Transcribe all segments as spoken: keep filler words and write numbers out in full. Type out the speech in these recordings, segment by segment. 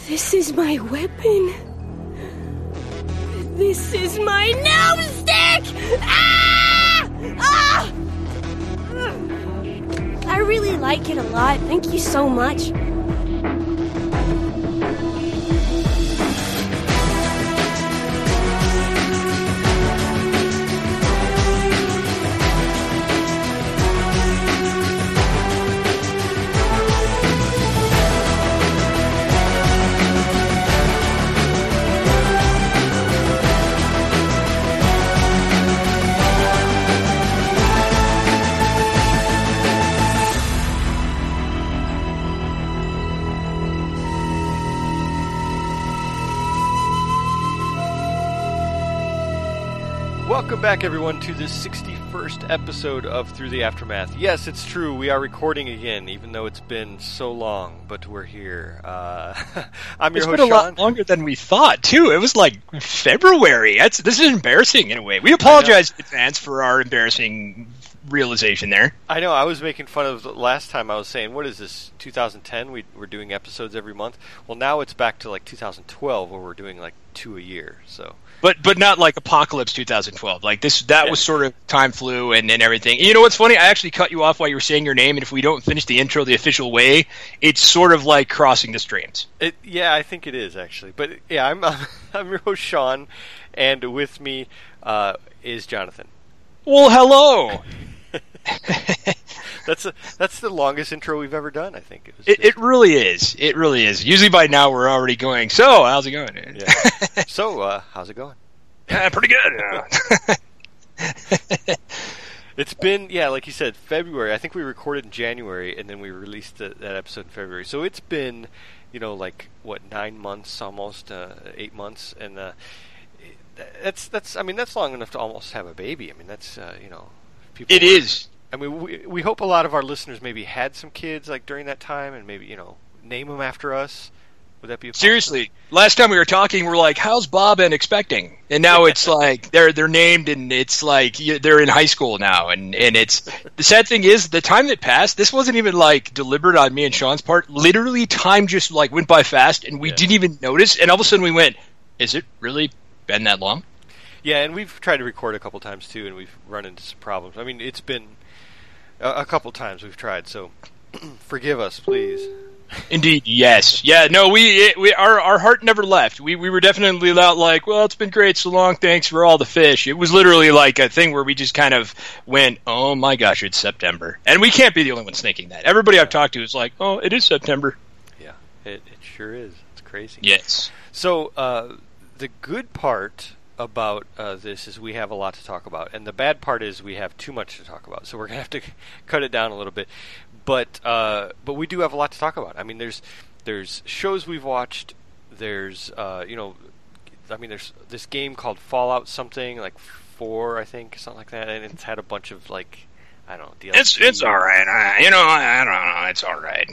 This is my weapon. This is my gnome stick! Ah! Ah! I really like it a lot. Thank you so much. Welcome back, everyone, to this sixty-first episode of Through the Aftermath. Yes, it's true, we are recording again, even though it's been so long, but we're here. Uh, I'm your it's host, been a Sean. lot longer than we thought, too. It was like February. That's, this is embarrassing in a way. We apologize in advance for our embarrassing realization there. I know, I was making fun of the last time. I was saying, what is this, two thousand ten? We, we're doing episodes every month. Well, now it's back to like two thousand twelve, where we're doing like two a year, so... But but not like Apocalypse twenty twelve. Like this, that yeah. was sort of time flew and, and everything. You know what's funny? I actually cut you off while you were saying your name, and if we don't finish the intro the official way, it's sort of like crossing the streams. It, yeah, I think it is actually. But yeah, I'm uh, I'm your host Sean, and with me uh, is Jonathan. Well, hello. that's a, that's the longest intro we've ever done. I think it was. It, it really is. It really is. Usually by now we're already going. So how's it going? Yeah. So uh, how's it going? Yeah, pretty good. It's been, yeah, like you said, February. I think we recorded in January, and then we released the, that episode in February. So it's been, you know, like what nine months, almost uh, eight months, and uh, that's that's. I mean, that's long enough to almost have a baby. I mean, that's uh, you know, people. It is. I mean, we we hope a lot of our listeners maybe had some kids like during that time, and maybe you know name them after us. Would that be a seriously? Last time we were talking, we we're like, "How's Bob and expecting?" And now it's like they're they're named, and it's like they're in high school now, and, and it's the sad thing is the time that passed. This wasn't even like deliberate on me and Sean's part. Literally, time just like went by fast, and we yeah. didn't even notice. And all of a sudden, we went, "Is it really been that long?" Yeah, and we've tried to record a couple times too, and we've run into some problems. I mean, it's been a, a couple times we've tried, so forgive us, please. Indeed, yes, yeah. No, we it, we our our heart never left. We we were definitely not like, well, it's been great so long. Thanks for all the fish. It was literally like a thing where we just kind of went, oh my gosh, it's September, and we can't be the only ones thinking that. Everybody yeah. I've talked to is like, oh, it is September. Yeah, it it sure is. It's crazy. Yes. So uh, the good part about uh, this is we have a lot to talk about, and the bad part is we have too much to talk about. So we're gonna have to cut it down a little bit. But uh, but we do have a lot to talk about. I mean, there's there's shows we've watched. There's uh, you know, I mean, there's this game called Fallout something like four, I think, something like that, and it's had a bunch of like I don't know. D L C. It's it's all right. I, you know, I, I don't know. It's all right.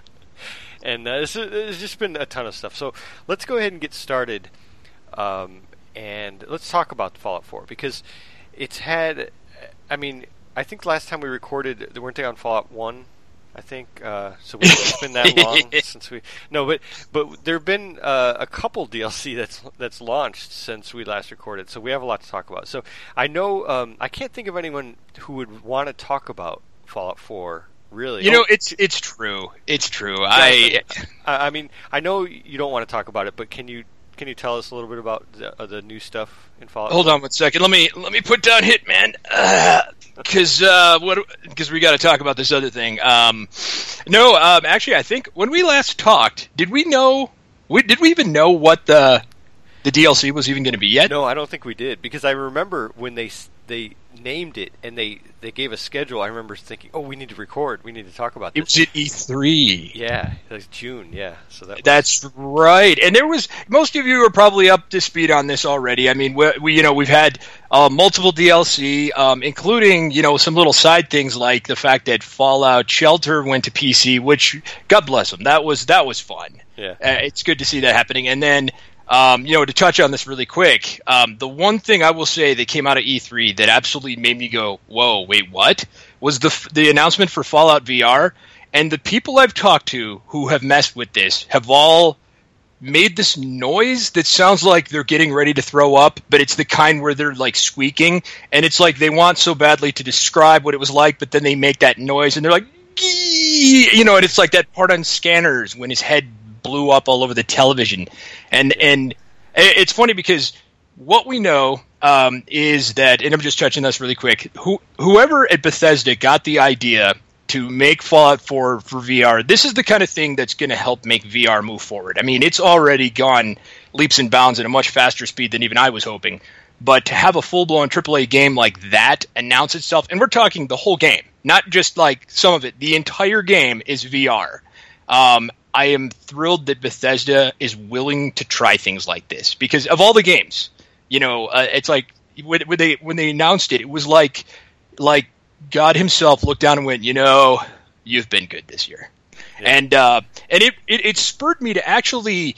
And uh, this is, there's just been a ton of stuff. So let's go ahead and get started, um, and let's talk about Fallout four because it's had. I mean, I think last time we recorded, they weren't they on Fallout one? I think uh, so. It's been that long since we no, but but there have been uh, a couple D L C that's that's launched since we last recorded. So we have a lot to talk about. So I know um, I can't think of anyone who would want to talk about Fallout four. Really, you know, oh, it's it's true. It's true. I I mean, I know you don't want to talk about it, but can you can you tell us a little bit about the, uh, the new stuff in Fallout? Hold on one second. Let me let me put down Hitman. Uh, Because uh, what? Because we got to talk about this other thing. Um, no, um, actually, I think when we last talked, did we know? We, did we even know what the the D L C was even going to be yet? No, I don't think we did. Because I remember when they they named it and they, they gave a schedule. I remember thinking, "Oh, we need to record. We need to talk about this." It was at E three. Yeah, it was June. Yeah, so that. Was... That's right. And there was most of you are probably up to speed on this already. I mean, we, we you know we've had uh, multiple D L C, um, including you know some little side things like the fact that Fallout Shelter went to P C, which God bless them, that was that was fun. Yeah, uh, it's good to see that happening. And then. Um, you know, to touch on this really quick, um, the one thing I will say that came out of E three that absolutely made me go, whoa, wait, what? Was the the announcement for Fallout V R. And the people I've talked to who have messed with this have all made this noise that sounds like they're getting ready to throw up, but it's the kind where they're like squeaking, and it's like they want so badly to describe what it was like, but then they make that noise and they're like, Gee! You know, and it's like that part on Scanners when his head blew up all over the television. And and it's funny because what we know um, is that, and I'm just touching this really quick, who, whoever at Bethesda got the idea to make Fallout four for V R, this is the kind of thing that's going to help make V R move forward. I mean, it's already gone leaps and bounds at a much faster speed than even I was hoping. But to have a full-blown triple A game like that announce itself, and we're talking the whole game, not just like some of it, the entire game is V R. Um, I am thrilled that Bethesda is willing to try things like this because of all the games, you know, uh, it's like when, when they when they announced it, it was like like God himself looked down and went, you know, you've been good this year, yeah. and uh, and it, it it spurred me to actually.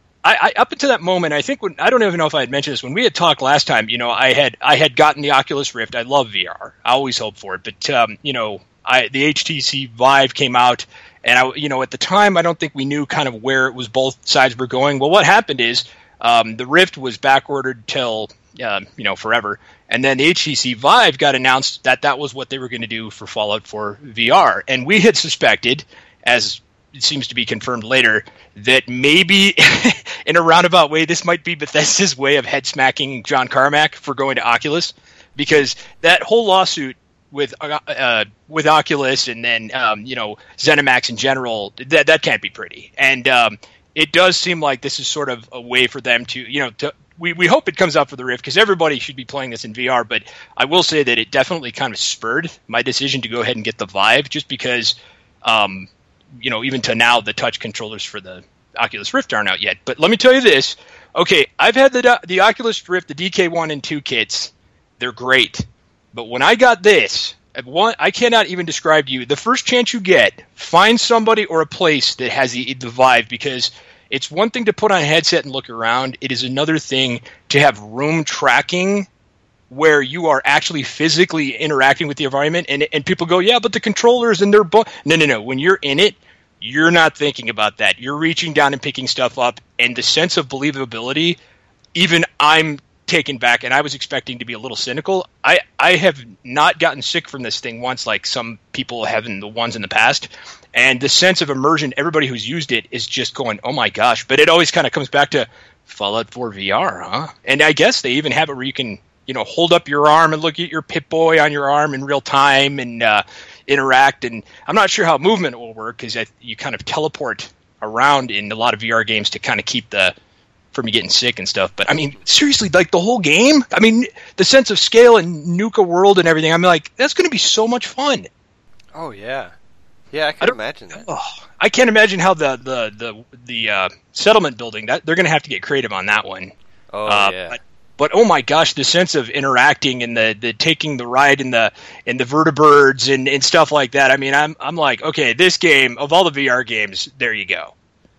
I, I, up until that moment, I think when, I don't even know if I had mentioned this when we had talked last time. You know, I had I had gotten the Oculus Rift. I love V R. I always hope for it, but um, you know, I, the H T C Vive came out, and I, you know, at the time, I don't think we knew kind of where it was. Both sides were going. Well, what happened is um, the Rift was back ordered till uh, you know forever, and then the H T C Vive got announced that that was what they were going to do for Fallout four V R, and we had suspected, as it seems to be confirmed later, that maybe in a roundabout way, this might be Bethesda's way of head smacking John Carmack for going to Oculus, because that whole lawsuit with uh, with Oculus and then um, you know ZeniMax in general, that that can't be pretty. And um, it does seem like this is sort of a way for them to you know to. We, we hope it comes out for the Rift because everybody should be playing this in V R, but I will say that it definitely kind of spurred my decision to go ahead and get the Vive just because um, you know, even to now, the touch controllers for the Oculus Rift aren't out yet. But let me tell you this. Okay, I've had the the Oculus Rift, the D K one and two kits. They're great. But when I got this, one, I cannot even describe to you. The first chance you get, find somebody or a place that has the, the Vive, because it's one thing to put on a headset and look around. It is another thing to have room tracking where you are actually physically interacting with the environment, and and people go, yeah, but the controllers and their bu-. No, no, no. When you're in it, you're not thinking about that. You're reaching down and picking stuff up, and the sense of believability, even I'm taken back, and I was expecting to be a little cynical. I, I have not gotten sick from this thing once like some people have in the ones in the past, and the sense of immersion, everybody who's used it is just going, oh my gosh. But it always kind of comes back to Fallout four V R, huh? And I guess they even have it where you can, you know, hold up your arm and look at your Pip-Boy on your arm in real time and uh, interact. And I'm not sure how movement will work because you kind of teleport around in a lot of V R games to kind of keep the from you getting sick and stuff. But I mean, seriously, like the whole game. I mean, the sense of scale and Nuka World and everything. I'm like, that's going to be so much fun. Oh yeah, yeah, I can I imagine that. Oh, I can't imagine how the the the the uh, settlement building that they're going to have to get creative on that one. Oh uh, yeah. But, But oh my gosh, the sense of interacting and the, the taking the ride in the in the vertibirds and, and stuff like that. I mean, I'm I'm like, okay, this game of all the V R games, there you go.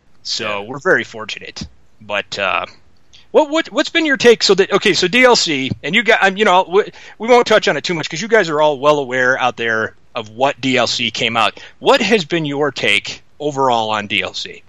So yeah. We're very fortunate. But uh, what what what's been your take? So that okay, so D L C, and you got, you know, we, we won't touch on it too much because you guys are all well aware out there of what D L C came out. What has been your take overall on D L C?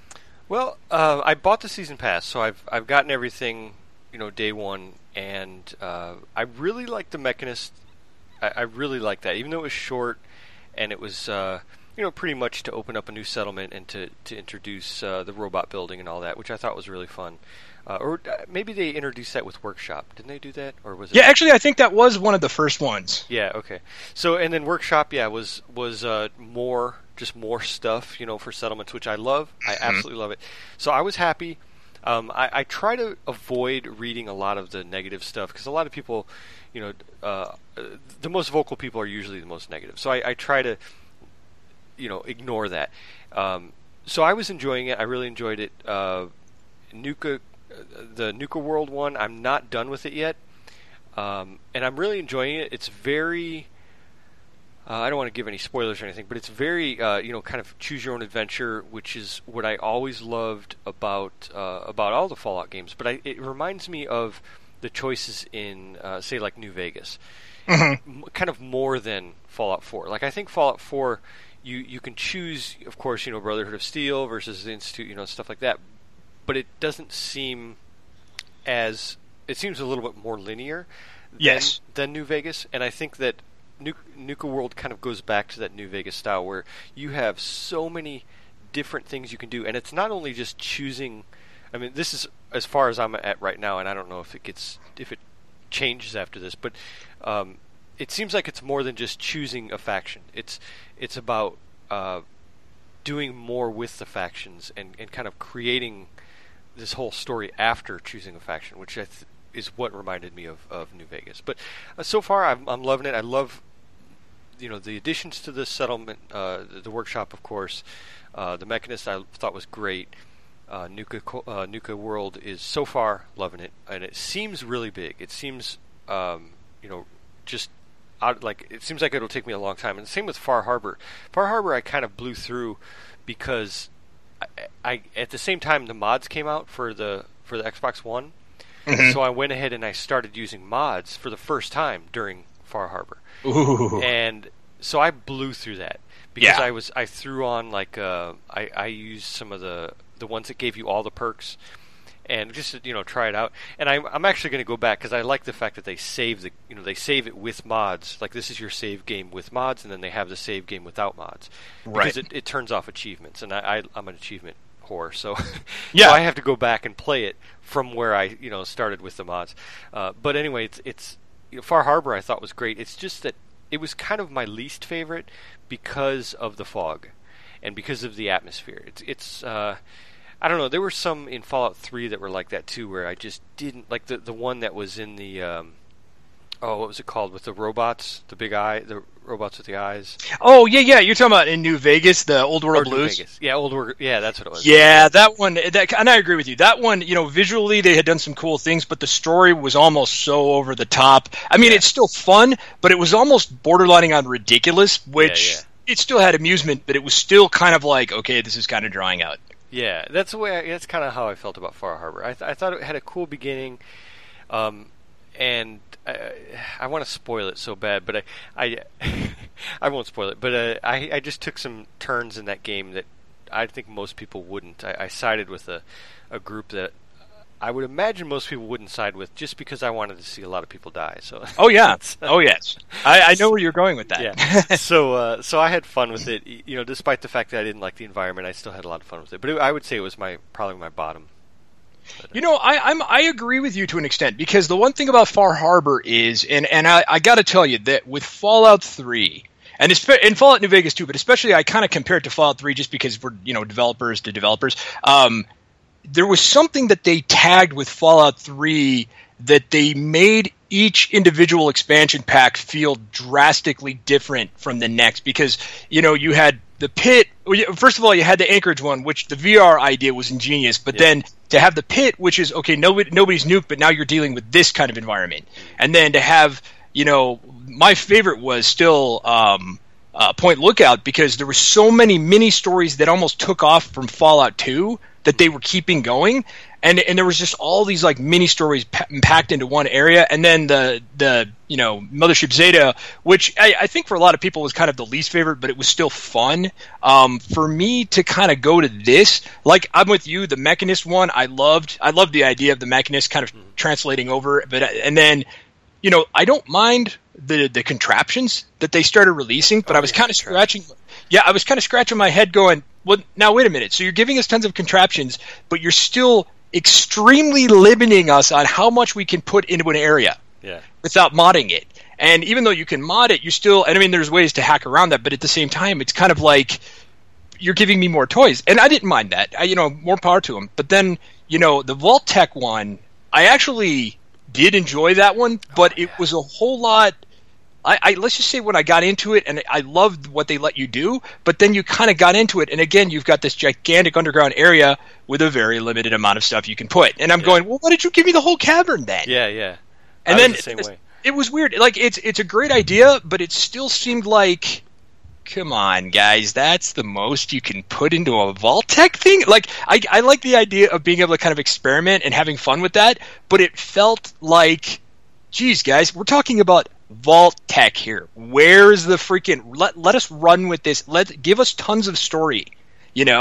Well, uh, I bought the season pass, so I've I've gotten everything, you know, day one, and uh, I really like the Mechanist. I, I really like that, even though it was short, and it was, uh, you know, pretty much to open up a new settlement and to to introduce uh, the robot building and all that, which I thought was really fun. Uh, or uh, maybe they introduced that with Workshop. Didn't they do that, or was it? Yeah, actually, I think that was one of the first ones. Yeah. Okay. So, and then Workshop, yeah, was was uh, more just more stuff, you know, for settlements, which I love. I absolutely love it. So I was happy. Um, I, I try to avoid reading a lot of the negative stuff because a lot of people, you know, uh, the most vocal people are usually the most negative. So I, I try to, you know, ignore that. Um, so I was enjoying it. I really enjoyed it. Uh, Nuka, the Nuka World one, I'm not done with it yet, um, and I'm really enjoying it. It's very. Uh, I don't want to give any spoilers or anything, but it's very, uh, you know, kind of choose your own adventure, which is what I always loved about uh, about all the Fallout games. But I, it reminds me of the choices in, uh, say, like New Vegas, mm-hmm. M- kind of more than Fallout four. Like I think Fallout four, you you can choose, of course, you know, Brotherhood of Steel versus the Institute, you know, stuff like that. but it doesn't seem as it seems a little bit more linear than, Yes. than New Vegas, and I think that Nu- Nuka World kind of goes back to that New Vegas style where you have so many different things you can do, and it's not only just choosing. I mean, this is as far as I'm at right now, and I don't know if it gets if it changes after this, but um, it seems like it's more than just choosing a faction. It's it's about uh, doing more with the factions and, and kind of creating this whole story after choosing a faction, which I th- is what reminded me of, of New Vegas. But uh, so far, I'm, I'm loving it. I love, you know, the additions to the settlement, uh, the, the workshop, of course. Uh, the Mechanist I thought was great. Uh, Nuka uh, Nuka World is so far loving it, and it seems really big. It seems, um, you know, just out, like it seems like it'll take me a long time. And the same with Far Harbor. Far Harbor I kind of blew through because I, I at the same time the mods came out for the for the Xbox One. Mm-hmm. So I went ahead and I started using mods for the first time during Far Harbor. Ooh. And so I blew through that because Yeah. I was I threw on like uh, I I used some of the the ones that gave you all the perks and just to, you know try it out. And I'm I'm actually going to go back because I like the fact that they save the you know they save it with mods. Like this is your save game with mods, and then they have the save game without mods because Right. it, it turns off achievements, and I, I I'm an achievement whore, so Yeah. so I have to go back and play it from where I you know started with the mods. Uh, but anyway, it's it's you know, Far Harbor I thought was great. It's just that it was kind of my least favorite because of the fog and because of the atmosphere. It's it's uh, I don't know. There were some in Fallout three that were like that too, where I just didn't like the the one that was in the um, oh what was it called with the robots, the big eye, the robots with the eyes. Oh yeah, yeah. You're talking about in New Vegas, the Old World Or New Blues. Vegas. Yeah, old World. Yeah, that's what it was. Yeah, that one. That, and I agree with you. That one, you know, visually they had done some cool things, but the story was almost so over the top. I mean, Yeah. it's still fun, but it was almost borderlining on ridiculous. Which Yeah, yeah. it still had amusement, but it was still kind of like, okay, this is kind of drawing out. Yeah, that's the way. I, that's kind of how I felt about Far Harbor. I, th- I thought it had a cool beginning, um, and I, I want to spoil it so bad, but I, I, I won't spoil it. But uh, I, I just took some turns in that game that I think most people wouldn't. I, I sided with a, a group that I would imagine most people wouldn't side with, just because I wanted to see a lot of people die. So. Oh yeah. Oh yes. I, I know where you're going with that. Yeah. so uh, so I had fun with it. You know, despite the fact that I didn't like the environment, I still had a lot of fun with it. But it, I would say it was my probably my bottom. But, uh, You know, I, I'm I agree with you to an extent, because the one thing about Far Harbor is, and and I, I got to tell you that with Fallout three, and it's in Fallout New Vegas too, but especially I kind of compare it to Fallout three just because we're you know developers to developers. Um, there was something that they tagged with Fallout three that they made each individual expansion pack feel drastically different from the next, because you know you had the pit. First of all, you had the Anchorage one, which the V R idea was ingenious, but Yeah. then to have the pit, which is okay, nobody nobody's nuked, but now you're dealing with this kind of environment, and then to have you know my favorite was still um, uh, Point Lookout, because there were so many mini stories that almost took off from Fallout two that they were keeping going, and and there was just all these like mini stories pa- packed into one area, and then the the you know Mothership Zeta, which I, I think for a lot of people was kind of the least favorite, but it was still fun. Um, for me to kind of go to this, like I'm with you, the Mechanist one, I loved. I loved the idea of the Mechanist kind of translating over, but and then you know I don't mind the the contraptions that they started releasing, but Oh, I was yeah, kind of contraptions. scratching. Yeah, I was kind of scratching my head going, well, now wait a minute. So you're giving us tons of contraptions, but you're still extremely limiting us on how much we can put into an area yeah. without modding it. And even though you can mod it, you still, and I mean, there's ways to hack around that, but at the same time, it's kind of like you're giving me more toys. And I didn't mind that. I, you know, more power to them. But then, you know, the Vault Tech one, I actually did enjoy that one, but Oh, yeah. it was a whole lot. I, I let's just say when I got into it, and I loved what they let you do, but then you kind of got into it, and again, you've got this gigantic underground area with a very limited amount of stuff you can put. And I'm Yeah. going, well, why did you give me the whole cavern then? Yeah, yeah. And I then was the same it, way. it was weird. Like it's it's a great idea, but it still seemed like, come on, guys, that's the most you can put into a Vault Tech thing. Like I I like the idea of being able to kind of experiment and having fun with that, but it felt like, geez, guys, we're talking about Vault Tech here. Where's the freaking let let us run with this? Let give us tons of story, you know.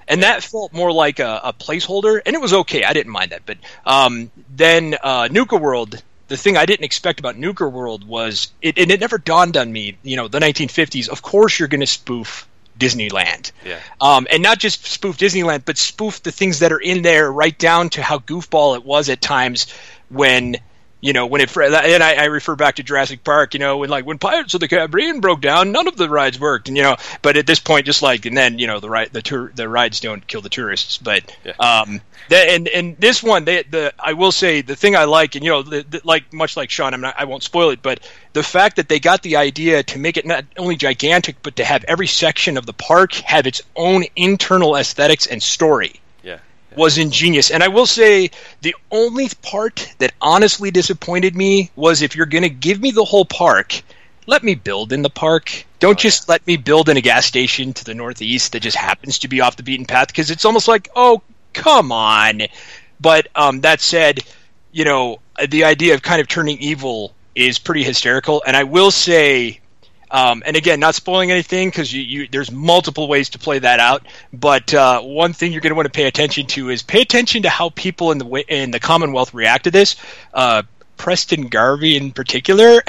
and that felt more like a, a placeholder, and it was okay. I didn't mind that. But um, then uh, Nuka World, the thing I didn't expect about Nuka World was, it, and it never dawned on me, you know, the nineteen fifties, of course you're going to spoof Disneyland. Yeah. Um, and not just spoof Disneyland, but spoof the things that are in there, right down to how goofball it was at times when... You know, when it, and I, I refer back to Jurassic Park, you know, when like, when Pirates of the Caribbean broke down, none of the rides worked. And, you know, but at this point, just like, and then, you know, the ride, the tour, the rides don't kill the tourists. But, yeah. um, the, and, and this one, they, the, I will say the thing I like, and, you know, the, the, like, much like Sean, I'm not, I won't spoil it, but the fact that they got the idea to make it not only gigantic, but to have every section of the park have its own internal aesthetics and story. Was ingenious. And I will say the only part that honestly disappointed me was, if you're going to give me the whole park, let me build in the park. Don't oh, just yeah. let me build in a gas station to the northeast that just happens to be off the beaten path, because it's almost like, oh, come on. But um, that said, you know, the idea of kind of turning evil is pretty hysterical. And I will say... Um, and again, not spoiling anything, because you, you, there's multiple ways to play that out. But uh, one thing you're going to want to pay attention to is pay attention to how people in the in the Commonwealth react to this. Uh, Preston Garvey in particular,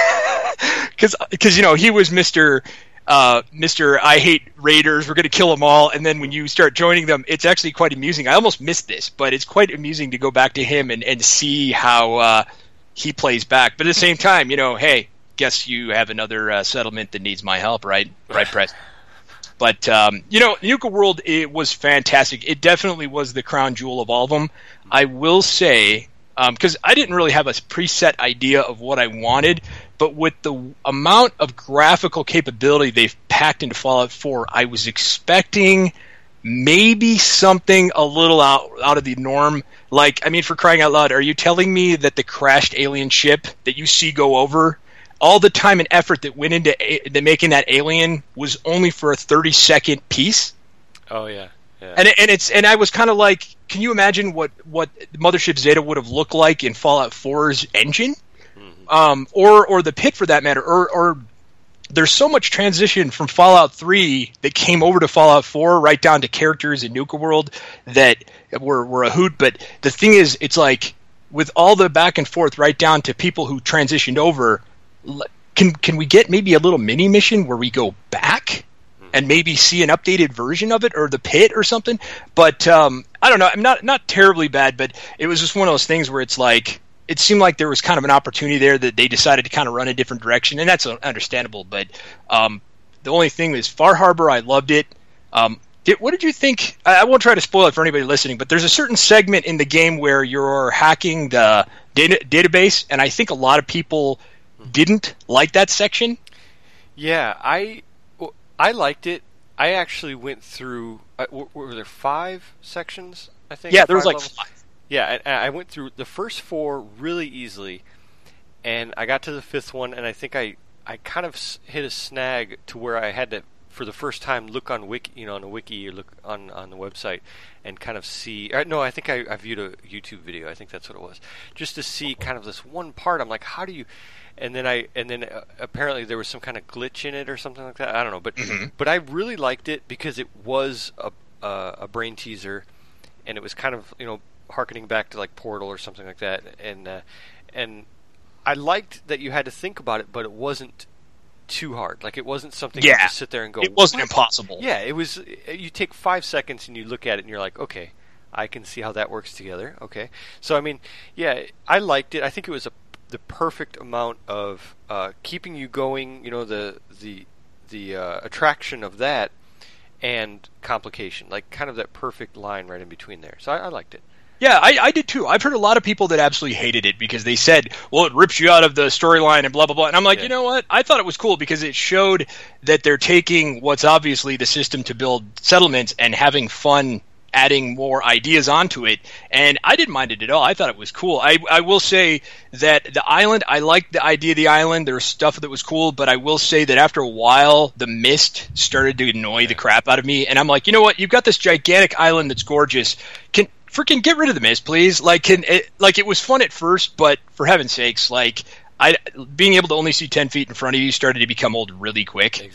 because you know he was Mister Uh, Mister I hate Raiders. We're going to kill them all. And then when you start joining them, it's actually quite amusing. I almost missed this, but it's quite amusing to go back to him and, and see how uh, he plays back. But at the same time, you know, hey. Guess you have another uh, settlement that needs my help, right? Right, Press. But, um, you know, Nuka World, it was fantastic. It definitely was the crown jewel of all of them. I will say, because um, I didn't really have a preset idea of what I wanted, but with the amount of graphical capability they've packed into Fallout four, I was expecting maybe something a little out, out of the norm. Like, I mean, for crying out loud, are you telling me that the crashed alien ship that you see go over, all the time and effort that went into a- making that alien was only for a thirty second piece? Oh yeah, yeah. And and it's and I was kind of like, can you imagine what what Mothership Zeta would have looked like in Fallout four's engine, mm-hmm. um, or or the pit for that matter, or or there's so much transition from Fallout three that came over to Fallout four, right down to characters in Nuka World that were were a hoot. But the thing is, it's like with all the back and forth, right down to people who transitioned over. Can can we get maybe a little mini mission where we go back and maybe see an updated version of it, or the pit or something? But um, I don't know. I'm not not terribly bad, but it was just one of those things where it's like it seemed like there was kind of an opportunity there that they decided to kind of run a different direction, and that's understandable. But um, the only thing is Far Harbor. I loved it. Um, did, what did you think? I, I won't try to spoil it for anybody listening, but there's a certain segment in the game where you're hacking the data, database, and I think a lot of people didn't like that section. Yeah, I I liked it. I actually went through. Uh, were, were there five sections? I think. Yeah, there was like levels? five. Yeah, I, I went through the first four really easily, and I got to the fifth one, and I think I I kind of hit a snag to where I had to, for the first time, look on wiki, you know, on a wiki or look on on the website and kind of see. Or, no, I think I, I viewed a YouTube video. I think that's what it was, just to see kind of this one part. I'm like, how do you? And then I and then uh, apparently there was some kind of glitch in it or something like that. I don't know, but mm-hmm. but I really liked it because it was a uh, a brain teaser, and it was kind of, you know, harkening back to like Portal or something like that. And uh, and I liked that you had to think about it, but it wasn't too hard. Like, it wasn't something yeah. you just sit there and go. It wasn't what? impossible. Yeah, it was. You take five seconds and you look at it and you're like, okay, I can see how that works together. Okay, so I mean, yeah, I liked it. I think it was a the perfect amount of uh, keeping you going, you know, the the the uh, attraction of that and complication, like kind of that perfect line right in between there. So I, I liked it. Yeah, I, I did too. I've heard a lot of people that absolutely hated it because they said, well, it rips you out of the storyline and blah, blah, blah. And I'm like, yeah. you know what? I thought it was cool because it showed that they're taking what's obviously the system to build settlements and having fun adding more ideas onto it, and I didn't mind it at all. I thought it was cool. I, I will say that the island, I liked the idea of the island. There was stuff that was cool, but I will say that after a while, the mist started to annoy the crap out of me, and I'm like, you know what? You've got this gigantic island that's gorgeous. Can freaking get rid of the mist, please? Like, can it, like it was fun at first, but for heaven's sakes, like I being able to only see ten feet in front of you started to become old really quick. Exactly.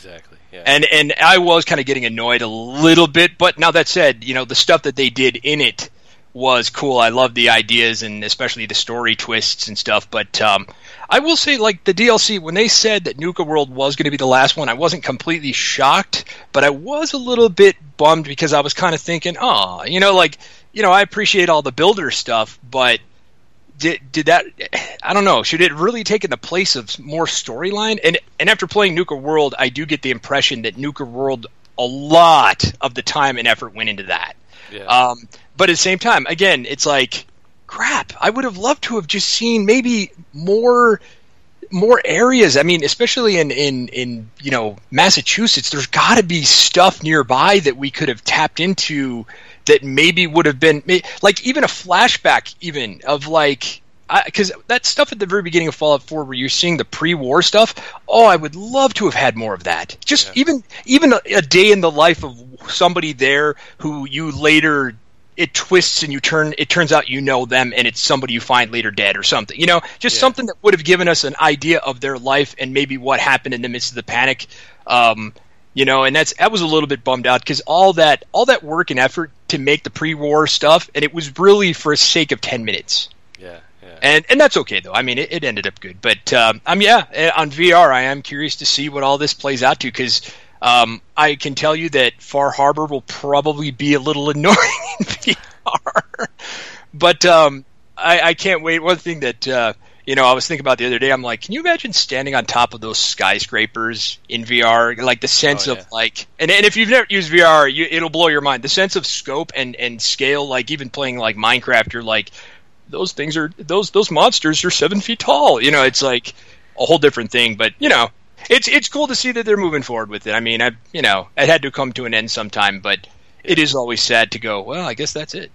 yeah. And and I was kind of getting annoyed a little bit, but now that said, you know, the stuff that they did in it was cool. I love the ideas and especially the story twists and stuff. But um, I will say, like, the D L C, when they said that Nuka World was going to be the last one, I wasn't completely shocked, but I was a little bit bummed because I was kind of thinking, oh, you know, like, you know, I appreciate all the builder stuff, but did did that, I don't know, should it really taken the place of more storyline? And and after playing Nuka World, I do get the impression that Nuka World, a lot of the time and effort went into that. Yeah. Um, but at the same time, again, it's like, crap, I would have loved to have just seen maybe more more areas. I mean, especially in, in, in you know, Massachusetts, there's got to be stuff nearby that we could have tapped into that maybe would have been, like, even a flashback even of, like, because that stuff at the very beginning of Fallout four where you're seeing the pre-war stuff, oh, I would love to have had more of that. Just yeah. even even a, a day in the life of somebody there who you later, it twists and you turn, it turns out you know them and it's somebody you find later dead or something. You know, just yeah. something that would have given us an idea of their life and maybe what happened in the midst of the panic. Um, you know, and that's, I was a little bit bummed out because all that, all that work and effort to make the pre-war stuff, and it was really for the sake of ten minutes. Yeah. Yeah. And and that's okay though. I mean, it, it ended up good. But um, I'm yeah, on V R, I am curious to see what all this plays out to because um, I can tell you that Far Harbor will probably be a little annoying in V R. But um, I, I can't wait. One thing that uh, you know I was thinking about the other day, I'm like, can you imagine standing on top of those skyscrapers in V R? Like the sense oh, of yeah. like, and and if you've never used V R, you, it'll blow your mind. The sense of scope and and scale. Like even playing like Minecraft, you're like, those things are those those monsters are seven feet tall. You know, it's like a whole different thing. But you know, it's it's cool to see that they're moving forward with it. I mean, I you know, it had to come to an end sometime, but it is always sad to go, well, I guess that's it.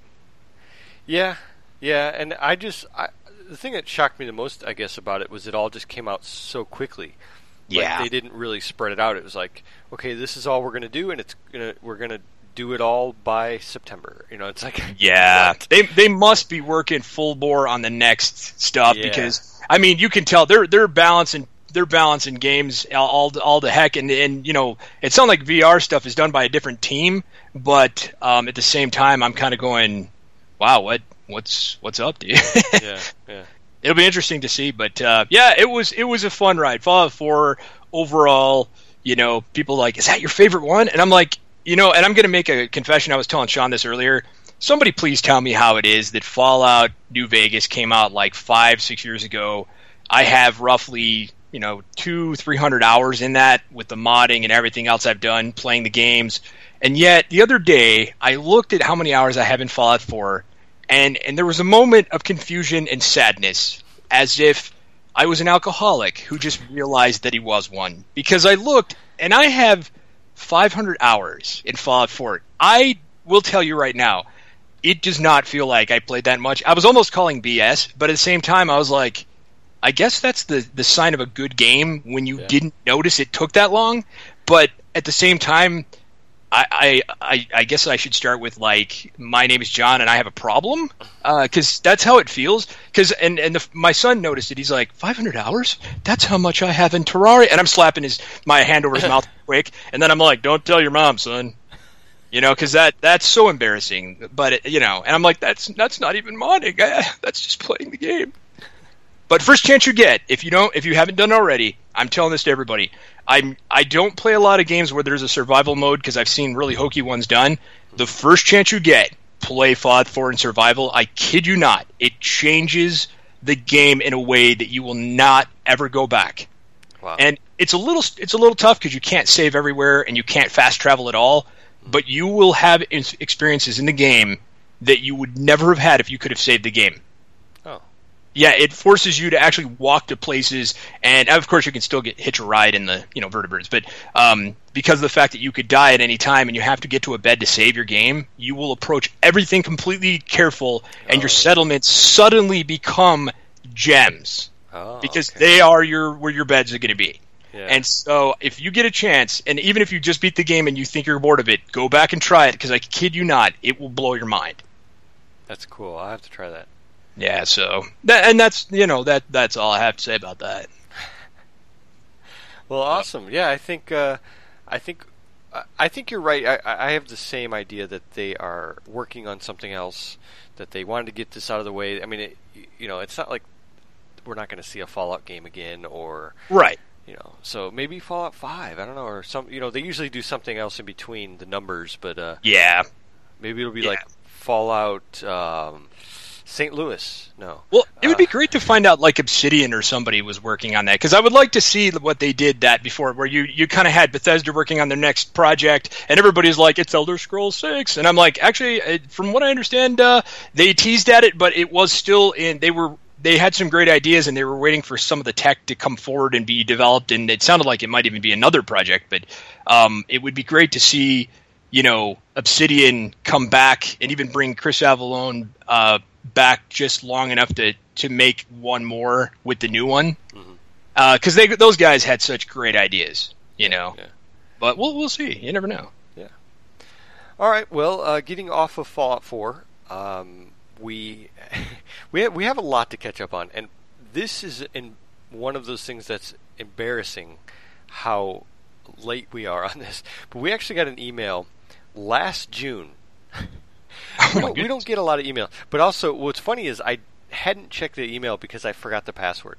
Yeah, yeah, and I just I, the thing that shocked me the most, I guess, about it was it all just came out so quickly. Yeah, like, they didn't really spread it out. It was like, okay, this is all we're gonna do, and it's gonna we're gonna. do it all by September. You know, it's like yeah, what? they they must be working full bore on the next stuff yeah. because I mean you can tell they're they're balancing they're balancing games all all the, all the heck and and you know it sounds like V R stuff is done by a different team, but um, at the same time I'm kind of going, wow, what what's what's up, dude? yeah, yeah. It'll be interesting to see, but uh, yeah, it was it was a fun ride. Fallout four overall, you know, people are like, is that your favorite one? And I'm like, you know, and I'm going to make a confession. I was telling Sean this earlier. Somebody please tell me how it is that Fallout New Vegas came out like five, six years ago. I have roughly, you know, two, three hundred hours in that with the modding and everything else I've done playing the games. And yet the other day I looked at how many hours I have in Fallout four, and and there was a moment of confusion and sadness, as if I was an alcoholic who just realized that he was one. Because I looked and I have five hundred hours in Fallout four. I will tell you right now, it does not feel like I played that much. I was almost calling B S, but at the same time, I was like, I guess that's the, the sign of a good game when you yeah. didn't notice it took that long. But at the same time, I, I, I, I guess I should start with, like, my name is John and I have a problem, because uh, that's how it feels. Cause, and and the, my son noticed it. He's like, five hundred hours? That's how much I have in Terraria. And I'm slapping his my hand over his mouth quick. And then I'm like, don't tell your mom, son. You know, because that, that's so embarrassing. But, it, you know, and I'm like, that's that's not even modding. That's just playing the game. But first chance you get, if you don't, if you haven't done already, I'm telling this to everybody. I'm I don't play a lot of games where there's a survival mode because I've seen really hokey ones done. The first chance you get, play Fallout four in survival. I kid you not, it changes the game in a way that you will not ever go back. Wow. And it's a little it's a little tough because you can't save everywhere and you can't fast travel at all. But you will have experiences in the game that you would never have had if you could have saved the game. Oh. Yeah, it forces you to actually walk to places, and of course you can still get hitch a ride in the you know vertebrates. But um, because of the fact that you could die at any time and you have to get to a bed to save your game, you will approach everything completely careful, and oh. your settlements suddenly become gems oh, because okay. they are your where your beds are going to be. Yeah. And so if you get a chance, and even if you just beat the game and you think you're bored of it, go back and try it because I kid you not, it will blow your mind. That's cool. I'll have to try that. Yeah, so that, and that's you know that that's all I have to say about that. Well, awesome. Yeah, I think uh, I think I think you're right. I, I have the same idea that they are working on something else, that they wanted to get this out of the way. I mean, it, you know, it's not like we're not going to see a Fallout game again, or right. You know, so maybe Fallout Five. I don't know, or some. You know, they usually do something else in between the numbers, but uh, yeah, maybe it'll be yeah. like Fallout um, Saint Louis. No. Well, it would uh, be great to find out like Obsidian or somebody was working on that, because I would like to see what they did that before, where you, you kind of had Bethesda working on their next project, and everybody's like, it's Elder Scrolls six, and I'm like, actually, from what I understand, uh, they teased at it, but it was still in. They were they had some great ideas, and they were waiting for some of the tech to come forward and be developed, and it sounded like it might even be another project, but um, it would be great to see, you know, Obsidian come back and even bring Chris Avellone uh, back just long enough to, to make one more with the new one, because mm-hmm. uh, they those guys had such great ideas, you know. Yeah. But we'll we'll see. You never know. Yeah. All right. Well, uh, getting off of Fallout four, um, we we have, we have a lot to catch up on, and this is in one of those things that's embarrassing how late we are on this. But we actually got an email last June. we, don't, we don't get a lot of email. But also, what's funny is I hadn't checked the email because I forgot the password.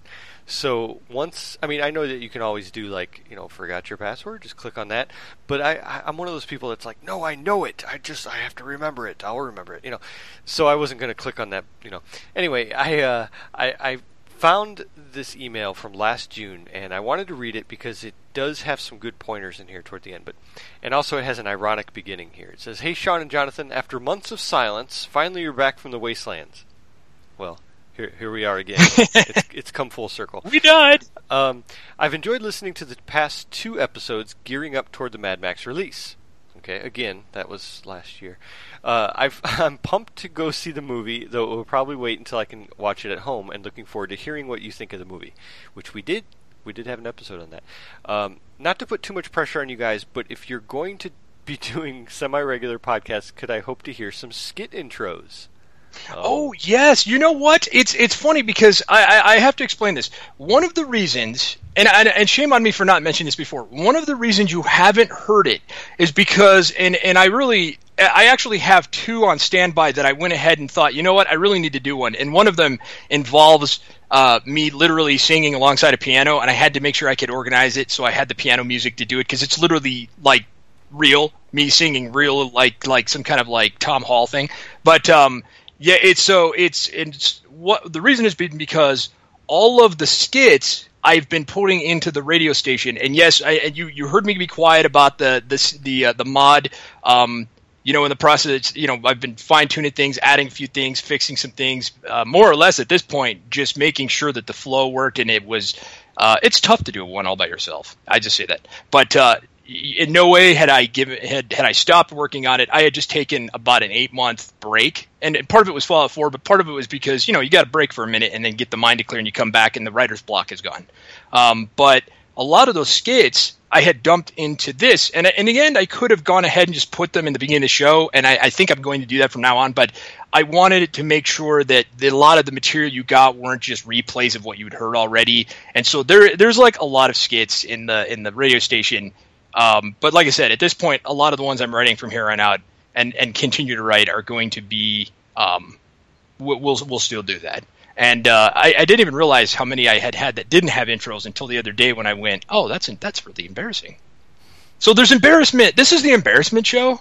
So once, I mean, I know that you can always do like, you know, forgot your password, just click on that. But I, I, I'm one of those people that's like, no, I know it. I just, I have to remember it. I'll remember it, you know. So I wasn't going to click on that, you know. Anyway, I, uh, I, I found this email from last June, and I wanted to read it because it does have some good pointers in here toward the end. But and also it has an ironic beginning here. It says, "Hey, Sean and Jonathan, after months of silence, finally you're back from the wastelands." Well, here here we are again. it's, it's come full circle. We died. Um, I've enjoyed listening to the past two episodes gearing up toward the Mad Max release. Okay, again, that was last year. Uh, I've, I'm pumped to go see the movie, though it will probably wait until I can watch it at home, and looking forward to hearing what you think of the movie, which we did. We did have an episode on that. Um, not to put too much pressure on you guys, but if you're going to be doing semi-regular podcasts, could I hope to hear some skit intros? Oh, yes. You know what? It's it's funny because I, I, I have to explain this. One of the reasons, and, and and shame on me for not mentioning this before, one of the reasons you haven't heard it is because, and, and I really, I actually have two on standby that I went ahead and thought, you know what, I really need to do one. And one of them involves uh, me literally singing alongside a piano, and I had to make sure I could organize it so I had the piano music to do it, because it's literally like real, me singing real, like like some kind of like Tom Hall thing. But um yeah, it's so it's it's what the reason has been because all of the skits I've been putting into the radio station, and yes, I, and you you heard me be quiet about the the the uh, the mod. Um, you know, in the process, you know, I've been fine tuning things, adding a few things, fixing some things, uh, more or less at this point, just making sure that the flow worked, and it was. Uh, it's tough to do one all by yourself. I just say that, but. Uh, In no way had I given had had I stopped working on it. I had just taken about an eight month break, and part of it was Fallout four, but part of it was because you know you got to break for a minute and then get the mind to clear, and you come back and the writer's block is gone. Um, but a lot of those skits I had dumped into this, and in the end I could have gone ahead and just put them in the beginning of the show, and I, I think I'm going to do that from now on. But I wanted it to make sure that, that a lot of the material you got weren't just replays of what you'd heard already, and so there there's like a lot of skits in the in the radio station. Um, but like I said, at this point, a lot of the ones I'm writing from here on out and, and continue to write are going to be, um, we'll, we'll, we'll still do that. And, uh, I, I didn't even realize how many I had had that didn't have intros until the other day when I went, oh, that's, that's really embarrassing. So there's embarrassment. This is the embarrassment show.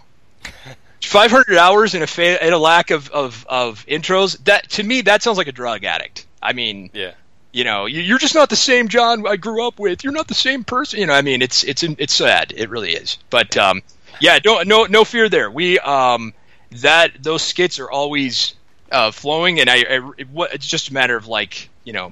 five hundred hours and a, fa- and a lack of, of, of intros. That, to me, that sounds like a drug addict. I mean, yeah. You know, you're just not the same John I grew up with. You're not the same person. You know, I mean, it's it's it's sad. It really is. But um, yeah, don't no no fear there. We um that those skits are always uh, flowing, and I, I it, it's just a matter of like you know,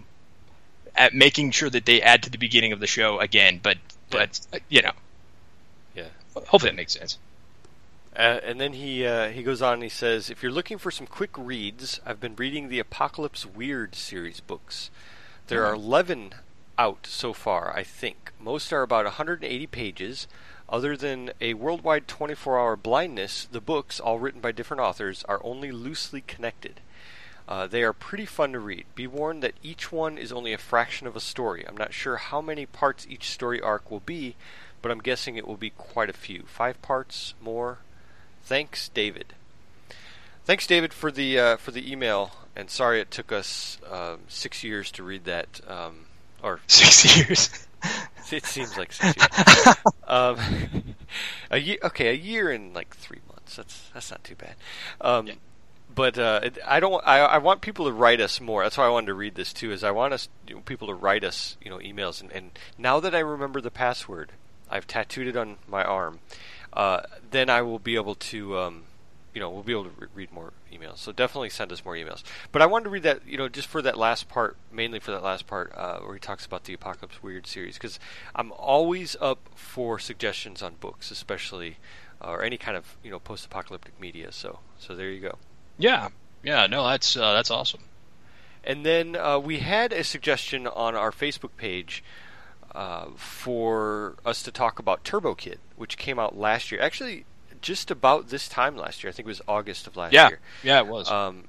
at making sure that they add to the beginning of the show again. But but yeah. you know, yeah. Hopefully that makes sense. Uh, and then he uh, he goes on and he says, if you're looking for some quick reads, I've been reading the Apocalypse Weird series books. There are eleven out so far, I think. Most are about one hundred eighty pages. Other than a worldwide twenty-four hour blindness, the books, all written by different authors, are only loosely connected. Uh, they are pretty fun to read. Be warned that each one is only a fraction of a story. I'm not sure how many parts each story arc will be, but I'm guessing it will be quite a few. Five parts, more. Thanks, David. Thanks, David, for the uh, for the email. And sorry it took us um, six years to read that. Um, or Six years. It seems like six years. um, a year, okay, a year and like three months. That's that's not too bad. Um, Yeah. But uh, it- I don't. I, I want people to write us more. That's why I wanted to read this too. Is I want us you know, people to write us, you know, emails. And, and now that I remember the password, I've tattooed it on my arm. Uh, then I will be able to, um, you know, we'll be able to re- read more emails. So definitely send us more emails. But I wanted to read that, you know, just for that last part, mainly for that last part uh, where he talks about the Apocalypse Weird series, because I'm always up for suggestions on books, especially uh, or any kind of you know post-apocalyptic media. So so there you go. Yeah, yeah, no, that's uh, that's awesome. And then uh, we had a suggestion on our Facebook page uh, for us to talk about Turbo Kid, which came out last year. Actually, just about this time last year. I think it was August of last Yeah, year. yeah, it was. Um,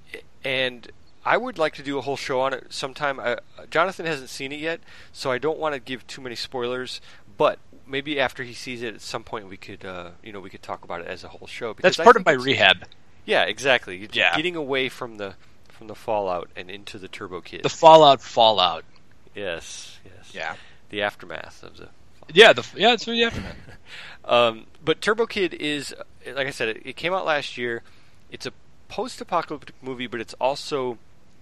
and I would like to do a whole show on it sometime. I, Jonathan hasn't seen it yet, so I don't want to give too many spoilers. But maybe after he sees it, at some point we could, uh, you know, we could talk about it as a whole show. That's I part of think my it's- rehab. Yeah, exactly. You're Yeah. getting away from the from the Fallout and into the Turbo Kid. The Fallout Fallout. Yes, yes. Yeah. The aftermath of the. Yeah, the yeah, it's the aftermath. Um, but Turbo Kid is, like I said, it, it came out last year. It's a post-apocalyptic movie, but it's also,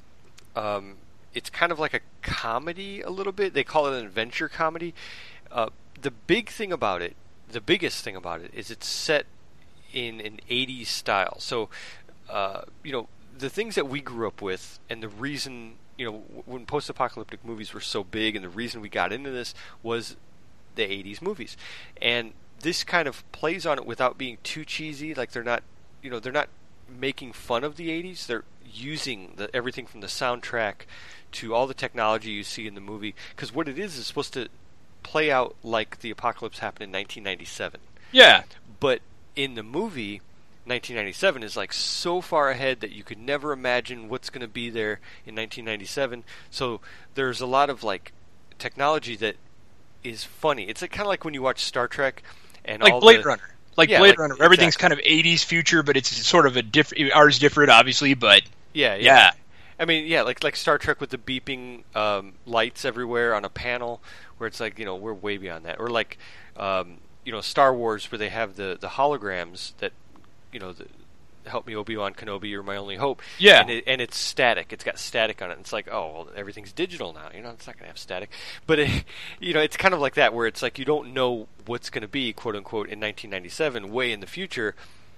um, it's kind of like a comedy a little bit. They call it an adventure comedy. Uh, the big thing about it, the biggest thing about it, is it's set in an eighties style. So, uh, you know, the things that we grew up with, and the reason, you know, w- when post-apocalyptic movies were so big, and the reason we got into this was the eighties movies. And this kind of plays on it without being too cheesy. Like they're not, you know, they're not making fun of the eighties. They're using the, everything from the soundtrack to all the technology you see in the movie. Because what it is is supposed to play out like the apocalypse happened in nineteen ninety-seven. Yeah. But in the movie, nineteen ninety-seven is like so far ahead that you could never imagine what's going to be there in nineteen ninety-seven. So there's a lot of like technology that is funny. It's like, kind of like when you watch Star Trek and Like all Blade the, Runner. Like Yeah, Blade like- Runner. Everything's exactly. kind of eighties future, but it's sort of a different. Ours different, obviously, but Yeah, yeah. yeah. I mean, yeah, like like Star Trek with the beeping um, lights everywhere on a panel, where it's like, you know, we're way beyond that. Or like, um, you know, Star Wars, where they have the, the holograms that, you know, the, help me Obi-Wan Kenobi, you're my only hope. Yeah. And, it, and it's static. It's got static on it. It's like, oh, well, everything's digital now. You know, it's not going to have static. But, it, you know, it's kind of like that, where it's like you don't know what's going to be, quote unquote, in nineteen ninety-seven, way in the future,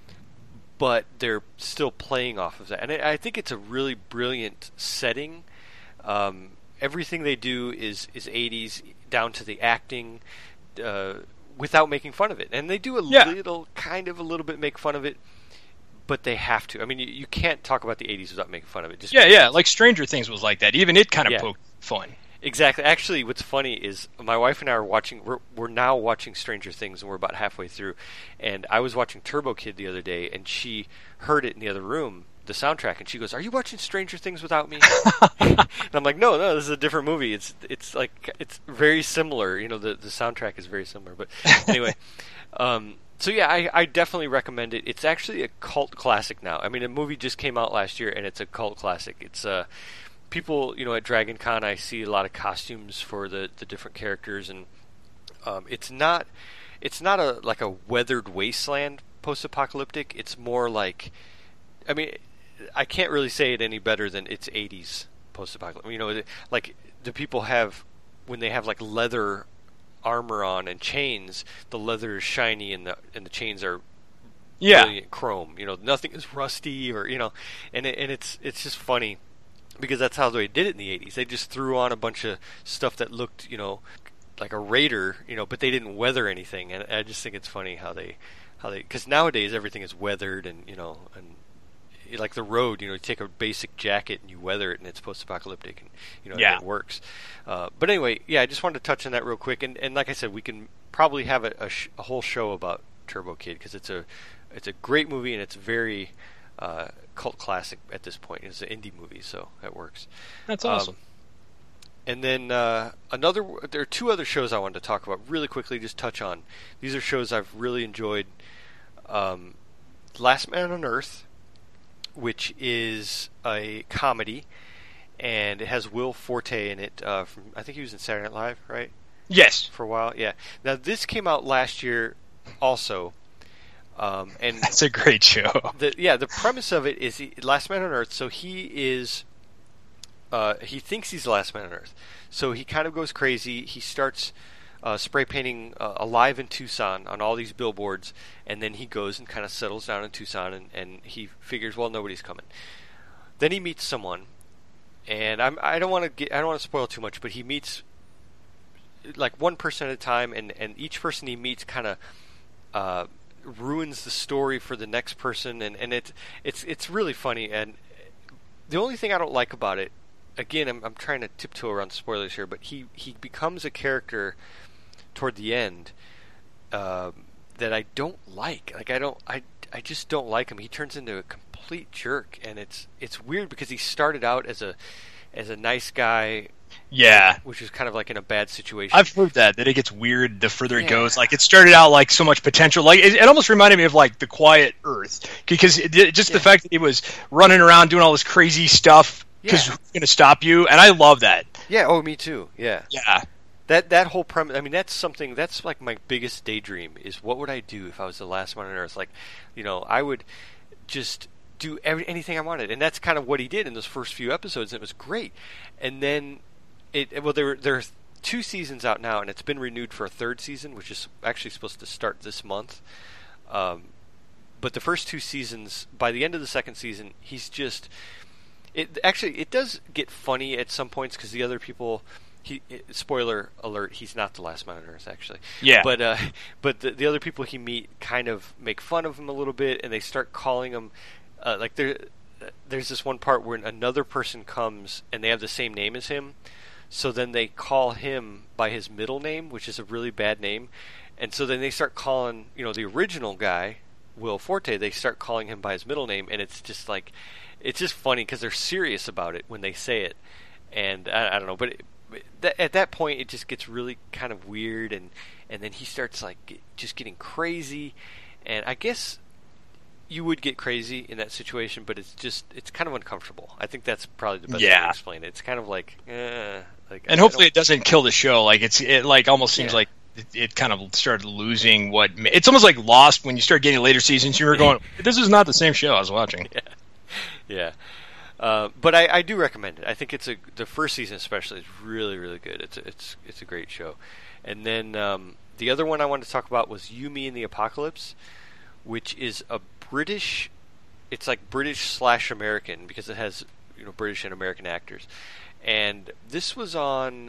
but they're still playing off of that. And I I think it's a really brilliant setting. Um, everything they do is, is eighties, down to the acting, uh, without making fun of it. And they do a Yeah. little, kind of a little bit make fun of it, but they have to. I mean, you, you can't talk about the eighties without making fun of it. Just Yeah, because yeah. it's- Like Stranger Things was like that. Even it kind of Yeah. poked fun. Exactly. Actually, what's funny is my wife and I are watching. We're we're now watching Stranger Things, and we're about halfway through. And I was watching Turbo Kid the other day, and she heard it in the other room, the soundtrack, and she goes, "Are you watching Stranger Things without me?" And I'm like, "No, no, this is a different movie. It's it's like it's very similar. You know, the the soundtrack is very similar." But anyway, um, so yeah, I, I definitely recommend it. It's actually a cult classic now. I mean, a movie just came out last year, and it's a cult classic. It's uh people, you know, at Dragon Con, I see a lot of costumes for the, the different characters, and um, it's not it's not a like a weathered wasteland post-apocalyptic. It's more like, I mean, I can't really say it any better than it's eighties post-apocalyptic. You know, it- like the people have, when they have like leather armor on and chains, the leather is shiny and the and the chains are Yeah. brilliant chrome. You know, nothing is rusty, or you know, and it, and it's it's just funny. Because that's how they did it in the eighties. They just threw on a bunch of stuff that looked, you know, like a Raider, you know, but they didn't weather anything. And I just think it's funny how they, how they, because nowadays everything is weathered, and you know, and like the road, you know, you take a basic jacket and you weather it, and it's post-apocalyptic, and you know, Yeah. it works. Uh, but anyway, yeah, I just wanted to touch on that real quick. And, and like I said, we can probably have a, a, sh- a whole show about Turbo Kid, because it's a, it's a great movie, and it's very. uh, cult classic at this point. It's an indie movie, so that works. That's awesome. Um, and then uh, another, there are two other shows I wanted to talk about really quickly, just touch on. These are shows I've really enjoyed. Um, Last Man on Earth, which is a comedy, and it has Will Forte in it. Uh, from I think he was in Saturday Night Live, right? Yes. For a while, yeah. Now this came out last year, also, um, and that's a great show. The, yeah, the premise of it is he, Last Man on Earth. So he is, uh, he thinks he's the last man on Earth. So he kind of goes crazy. He starts uh, spray painting uh, "Alive in Tucson" on all these billboards, and then he goes and kind of settles down in Tucson, and, and he figures, well, nobody's coming. Then he meets someone, and I'm I don't want to get I don't want to spoil too much, but he meets like one person at a time, and, and each person he meets kind of uh, ruins the story for the next person, and, and it's it's it's really funny. And the only thing I don't like about it, again, I'm I'm trying to tiptoe around spoilers here, but he, he becomes a character toward the end uh, that I don't like. Like I don't I I just don't like him. He turns into a complete jerk, and it's it's weird because he started out as a as a nice guy. Yeah, which is kind of like in a bad situation. I've heard that that it gets weird the further yeah. it goes. Like it started out like so much potential. Like it, it almost reminded me of like The Quiet Earth, because it, just yeah. the fact that he was running around doing all this crazy stuff because yeah. who's going to stop you? And I love that. Yeah. Oh, me too. Yeah. Yeah. That that whole premise. I mean, that's something. That's like my biggest daydream is what would I do if I was the last man on Earth? Like, you know, I would just do every, anything I wanted, and that's kind of what he did in those first few episodes. And it was great, and then. It, well, there there are two seasons out now, and it's been renewed for a third season, which is actually supposed to start this month. Um, but the first two seasons, by the end of the second season, he's just. It actually it does get funny at some points because the other people. He it, spoiler alert: he's not the last man on Earth, actually. Yeah. But uh, but the, the other people he meet kind of make fun of him a little bit, and they start calling him uh, like there. There's this one part where another person comes and they have the same name as him. So then they call him by his middle name, which is a really bad name. And so then they start calling, you know, the original guy, Will Forte, they start calling him by his middle name. And it's just like, it's just funny because they're serious about it when they say it. And I, I don't know, but it, th- at that point it just gets really kind of weird. And, and then he starts like get, just getting crazy. And I guess you would get crazy in that situation, but it's just, it's kind of uncomfortable. I think that's probably the best yeah. way to explain it. It's kind of like, eh. Like, and hopefully it doesn't kill the show. Like it's it like almost seems yeah. like it, it kind of started losing what it's almost like Lost when you start getting later seasons. You were going, this is not the same show I was watching. Yeah, yeah. Uh, but I, I do recommend it. I think it's a the first season especially is really really good. It's a, it's it's a great show. And then um, the other one I wanted to talk about was You, Me, and the Apocalypse, which is a British. It's like British slash American because it has you know British and American actors. And this was on,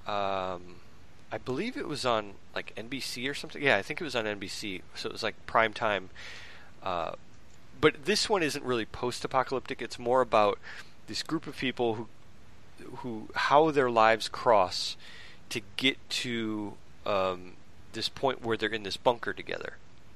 um, I believe it was on like N B C or something. Yeah, I think it was on N B C. So it was like prime time. Uh, but this one isn't really post-apocalyptic. It's more about this group of people who, who how their lives cross to get to um, this point where they're in this bunker together.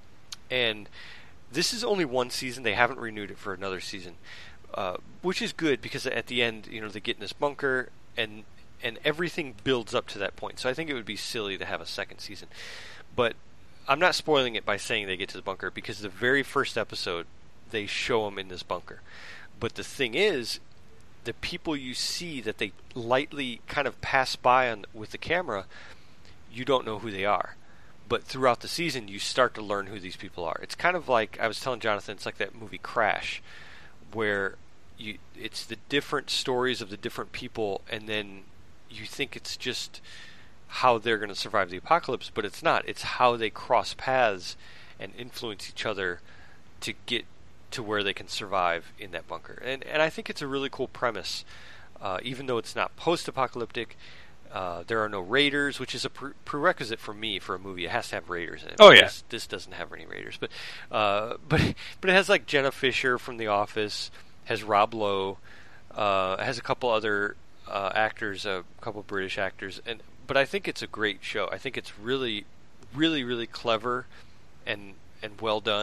And this is only one season. They haven't renewed it for another season. Uh, which is good because at the end, you know, they get in this bunker and and everything builds up to that point. So I think it would be silly to have a second season. But I'm not spoiling it by saying they get to the bunker because the very first episode, they show them in this bunker. But the thing is, the people you see that they lightly kind of pass by on with the camera, you don't know who they are. But throughout the season, you start to learn who these people are. It's kind of like, I was telling Jonathan, it's like that movie Crash, where you it's the different stories of the different people, and then you think it's just how they're going to survive the apocalypse, but it's not. It's how they cross paths and influence each other to get to where they can survive in that bunker. And and I think it's a really cool premise, uh, even though it's not post-apocalyptic. Uh, there are no raiders, which is a pre- prerequisite for me for a movie. It has to have raiders in it. Oh yeah, this, this doesn't have any raiders, but uh, but but it has like Jenna Fisher from The Office, has Rob Lowe, uh, has a couple other uh, actors, a couple British actors, and but I think it's a great show. I think it's really, really, really clever and and well done.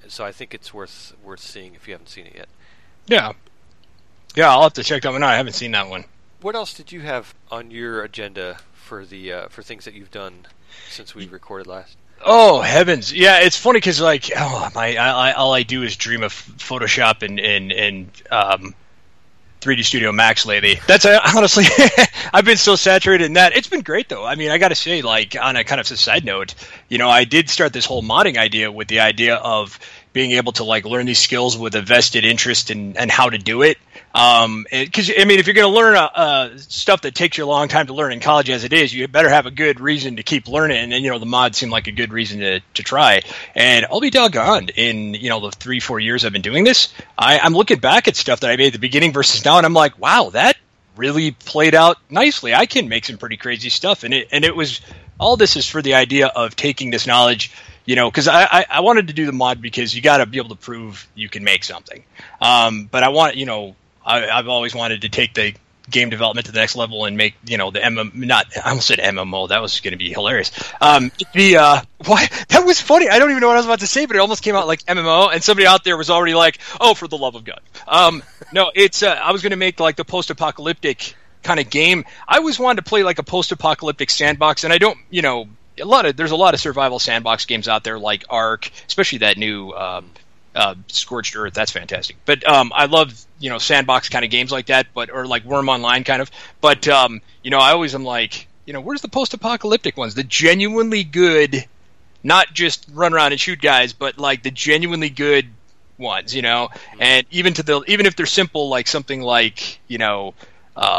so I think it's worth worth seeing if you haven't seen it yet. Yeah. Yeah, I'll have to check that one out. I haven't seen that one. What else did you have on your agenda for the uh, for things that you've done since we recorded last? Oh heavens! Yeah, it's funny because like, oh my, I, I, all I do is dream of Photoshop and and and um, three D Studio Max lately. That's uh, honestly, I've been so saturated in that. It's been great though. I mean, I got to say, like on a kind of a side note, you know, I did start this whole modding idea with the idea of being able to like learn these skills with a vested interest in and how to do it. Um, because I mean, if you're going to learn uh, uh, stuff that takes you a long time to learn in college as it is, you better have a good reason to keep learning. And you know, the mods seem like a good reason to to try. And I'll be doggone, in you know the three four years I've been doing this, I, I'm looking back at stuff that I made at the beginning versus now, and I'm like, wow, that really played out nicely. I can make some pretty crazy stuff, and it and it was all this is for the idea of taking this knowledge. You know, because I, I, I wanted to do the mod because you got to be able to prove you can make something. Um, but I want, you know, I, I've always wanted to take the game development to the next level and make, you know, the M M not I almost said M M O. That was going to be hilarious. Um, the uh, why that was funny. I don't even know what I was about to say, but it almost came out like M M O, and somebody out there was already like, "Oh, for the love of God!" Um, no, it's uh, I was going to make like the post-apocalyptic kind of game. I always wanted to play like a post-apocalyptic sandbox, and I don't, you know. A lot of there's a lot of survival sandbox games out there like Ark, especially that new um, uh, Scorched Earth. That's fantastic. But um, I love you know sandbox kind of games like that, but or like Worm Online kind of. But um, you know, I always am like, you know, where's the post-apocalyptic ones? The genuinely good, not just run around and shoot guys, but like the genuinely good ones. You know, and even to the even if they're simple, like something like you know, uh,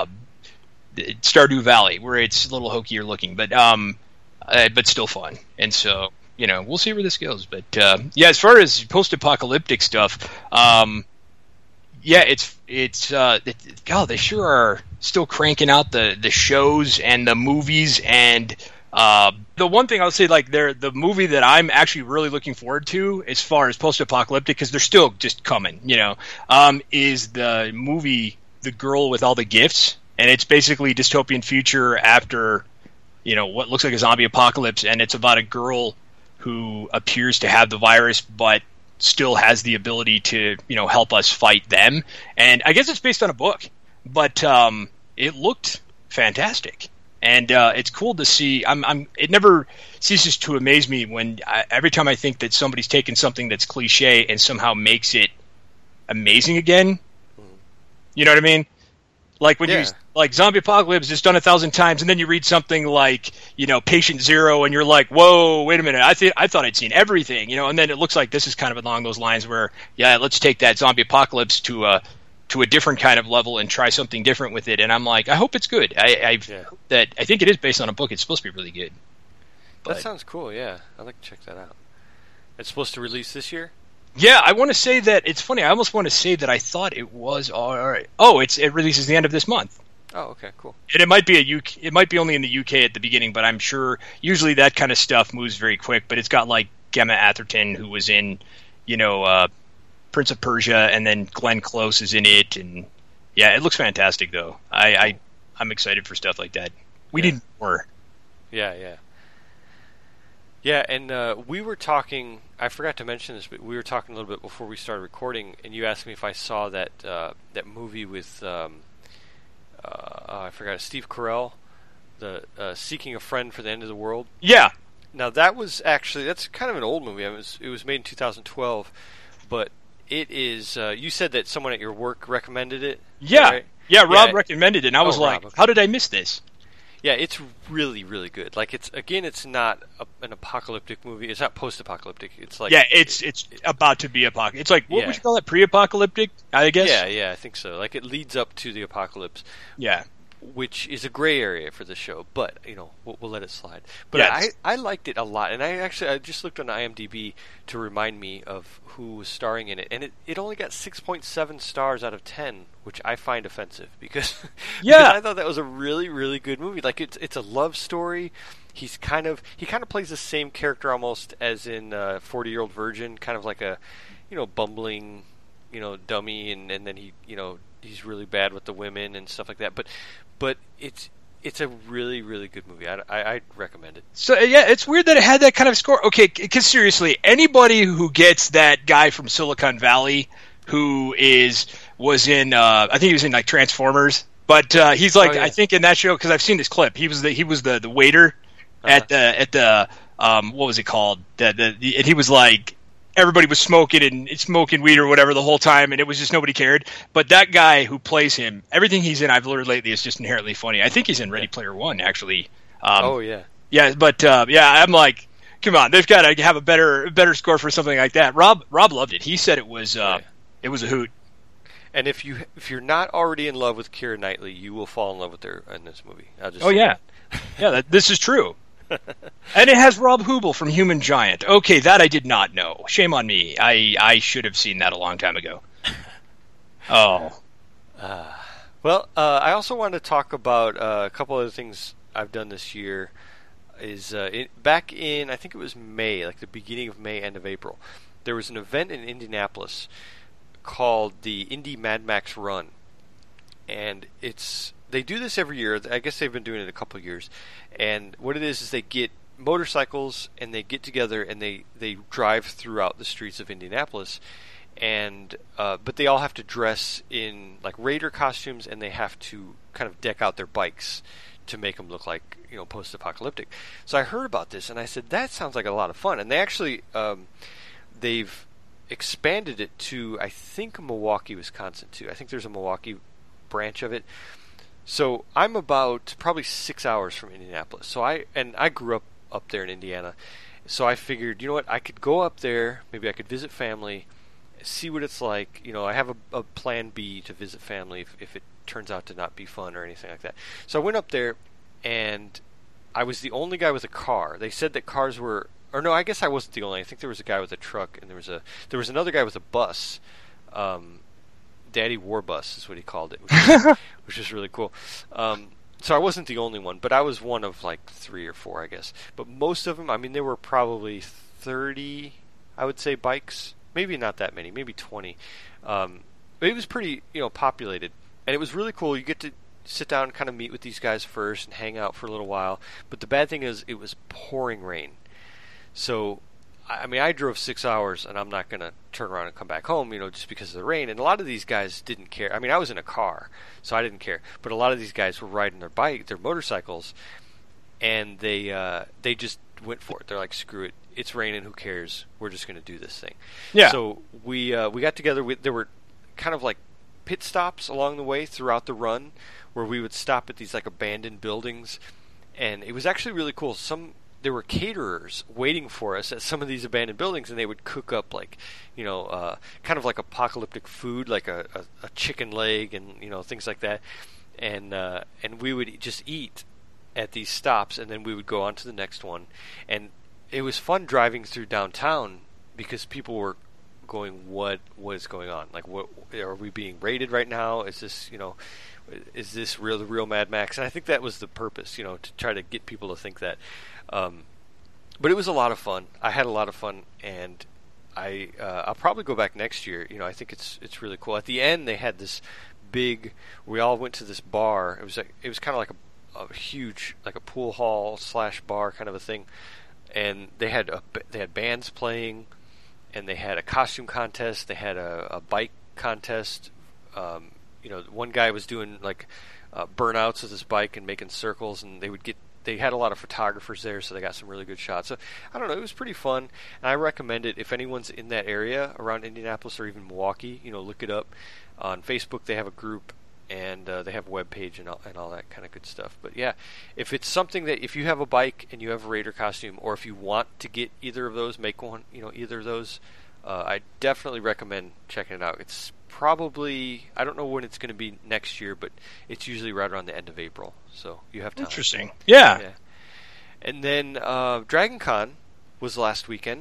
Stardew Valley, where it's a little hokier looking, but um. Uh, but still fun. And so, you know, we'll see where this goes. But, uh, yeah, as far as post-apocalyptic stuff, um, yeah, it's, it's uh, it, God, they sure are still cranking out the, the shows and the movies. And uh, the one thing I'll say, like, they're, the movie that I'm actually really looking forward to as far as post-apocalyptic, because they're still just coming, you know, um, is the movie The Girl with All the Gifts. And it's basically dystopian future after... you know, what looks like a zombie apocalypse, and it's about a girl who appears to have the virus, but still has the ability to, you know, help us fight them. And I guess it's based on a book, but um, it looked fantastic. And uh, it's cool to see. I'm, I'm, it never ceases to amaze me when I, every time I think that somebody's taken something that's cliche and somehow makes it amazing again. You know what I mean? Like when yeah. you like Zombie Apocalypse is done a thousand times, and then you read something like you know Patient Zero, and you're like, whoa, wait a minute, I th- I thought I'd seen everything, you know. And then it looks like this is kind of along those lines where yeah, let's take that Zombie Apocalypse to a to a different kind of level and try something different with it. And I'm like, I hope it's good. I I've, yeah. that I think it is based on a book. It's supposed to be really good. But, that sounds cool. Yeah, I'd like to check that out. It's supposed to release this year. Yeah, I want to say that it's funny. I almost want to say that I thought it was all right. Oh, it's it releases the end of this month. Oh, okay, cool. And it might be a U K. It might be only in the U K at the beginning, but I'm sure usually that kind of stuff moves very quick. But it's got like Gemma Atherton, who was in, you know, uh, Prince of Persia, and then Glenn Close is in it, and yeah, it looks fantastic though. I, I I'm excited for stuff like that. We yeah. need more. Yeah, yeah. Yeah, and uh, we were talking, I forgot to mention this, but we were talking a little bit before we started recording, and you asked me if I saw that uh, that movie with, um, uh, oh, I forgot, Steve Carell, the uh, Seeking a Friend for the End of the World. Yeah. Now, that was actually, that's kind of an old movie. I mean, it, was, it was made in two thousand twelve, but it is, uh, you said that someone at your work recommended it? Yeah. Right? Yeah, Rob yeah. recommended it, and I was oh, like, Rob, okay. how did I miss this? Yeah, it's really, really good. Like, it's again, it's not a, an apocalyptic movie. It's not post-apocalyptic. It's like yeah, it's it, it's about to be apocalyptic. It's like what yeah. would you call that? Pre-apocalyptic, I guess. Yeah, yeah, I think so. Like, it leads up to the apocalypse. Yeah, which is a gray area for the show, but you know we'll, we'll let it slide. But yeah, I, I liked it a lot, and I actually I just looked on IMDb to remind me of who was starring in it, and it, it only got six point seven stars out of ten, which I find offensive because yeah, because I thought that was a really really good movie. Like it's it's a love story. He's kind of he kind of plays the same character almost as in uh, forty Year Old Virgin, kind of like a you know bumbling you know dummy, and, and then he you know he's really bad with the women and stuff like that. But but it's it's a really, really good movie. I, I, I'd recommend it. So yeah, it's weird that it had that kind of score. Okay, because seriously, anybody who gets that guy from Silicon Valley who is was in, uh, I think he was in like Transformers, but uh, he's like, oh, yeah. I think in that show, because I've seen this clip, he was the he was the, the waiter uh-huh. at the at the um, what was it called? The, the, the and he was like. Everybody was smoking and smoking weed or whatever the whole time, and it was just nobody cared. But that guy who plays him, everything he's in, I've learned lately, is just inherently funny. I think he's in Ready Player One, actually. Um, oh yeah, yeah. But uh, yeah, I'm like, come on, they've got to have a better, better score for something like that. Rob, Rob loved it. He said it was, uh, yeah. it was a hoot. And if you if you're not already in love with Keira Knightley, you will fall in love with her in this movie. I'll just oh yeah, yeah. That, this is true. And it has Rob Huebel from Human Giant. Okay, that I did not know. Shame on me. I, I should have seen that a long time ago. Oh. Uh, well, uh, I also wanted to talk about uh, a couple other things I've done this year. Is uh, it, back in, I think it was May, like the beginning of May, end of April, there was an event in Indianapolis called the Indy Mad Max Run. And it's... They do this every year. I guess they've been doing it a couple of years. And what it is is they get motorcycles and they get together and they, they drive throughout the streets of Indianapolis. And uh, but they all have to dress in like Raider costumes and they have to kind of deck out their bikes to make them look like, you know, post-apocalyptic. So I heard about this and I said that sounds like a lot of fun. And they actually um, they've expanded it to I think Milwaukee, Wisconsin too. I think there's a Milwaukee branch of it. So I'm about probably six hours from Indianapolis. So I and I grew up up there in Indiana. So I figured, you know what, I could go up there. Maybe I could visit family, see what it's like. You know, I have a, a plan B to visit family if, if it turns out to not be fun or anything like that. So I went up there, and I was the only guy with a car. They said that cars were, or no, I guess I wasn't the only. I think there was a guy with a truck, and there was a there was another guy with a bus. Um, Daddy War Bus is what he called it, which is, which is really cool. Um, so I wasn't the only one, but I was one of like three or four, I guess. But most of them, I mean, there were probably thirty, I would say, bikes. Maybe not that many, maybe twenty. Um, but it was pretty, you know, populated, and it was really cool. You get to sit down and kind of meet with these guys first and hang out for a little while. But the bad thing is, it was pouring rain. So I mean, I drove six hours, and I'm not going to turn around and come back home, you know, just because of the rain. And a lot of these guys didn't care. I mean, I was in a car, so I didn't care. But a lot of these guys were riding their bike, their motorcycles, and they uh, they just went for it. They're like, screw it. It's raining. Who cares? We're just going to do this thing. Yeah. So we uh, we got together. We, there were kind of like pit stops along the way throughout the run where we would stop at these like abandoned buildings. And it was actually really cool. Some... There were caterers waiting for us at some of these abandoned buildings, and they would cook up like, you know, uh, kind of like apocalyptic food, like a, a, a chicken leg and, you know, things like that. And uh, and we would just eat at these stops, and then we would go on to the next one. And it was fun driving through downtown because people were going, what what is going on? Like, what are we being raided right now? Is this, you know, is this real the real Mad Max? And I think that was the purpose, you know, to try to get people to think that. Um, but it was a lot of fun. I had a lot of fun, and I uh, I'll probably go back next year. You know, I think it's it's really cool. At the end, they had this big. We all went to this bar. It was like it was kind of like a, a huge, like a pool hall slash bar kind of a thing, and they had a, they had bands playing, and they had a costume contest. They had a, a bike contest. Um, you know, one guy was doing like uh, burnouts with his bike and making circles, and they would get. They had a lot of photographers there, so they got some really good shots. So, I don't know, it was pretty fun, and I recommend it if anyone's in that area around Indianapolis or even Milwaukee. You know, look it up. On Facebook, they have a group, and uh, they have a web page and all, and all that kind of good stuff. But, yeah, if it's something that, if you have a bike and you have a Raider costume, or if you want to get either of those, make one, you know, either of those, uh, I definitely recommend checking it out. It's probably, I don't know when it's going to be next year, but it's usually right around the end of April, so you have time. Interesting. Yeah. yeah. And then uh, Dragon Con was last weekend,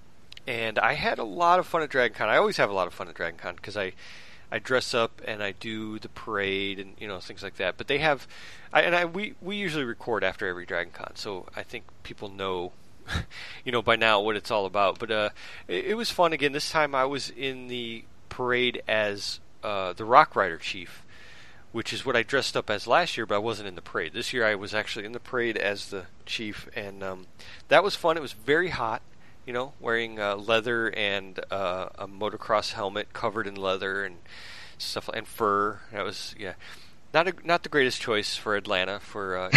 and I had a lot of fun at Dragon Con. I always have a lot of fun at Dragon Con because I, I dress up and I do the parade and, you know, things like that. But they have, I, and I we, we usually record after every Dragon Con, so I think people know, you know, by now what it's all about. But uh, it, it was fun again. This time I was in the parade as uh, the Rock Rider chief, which is what I dressed up as last year, but I wasn't in the parade. This year I was actually in the parade as the chief, and um, that was fun. It was very hot, you know, wearing uh, leather and uh, a motocross helmet covered in leather and stuff, and fur. That was, yeah, not a, not the greatest choice for Atlanta for uh,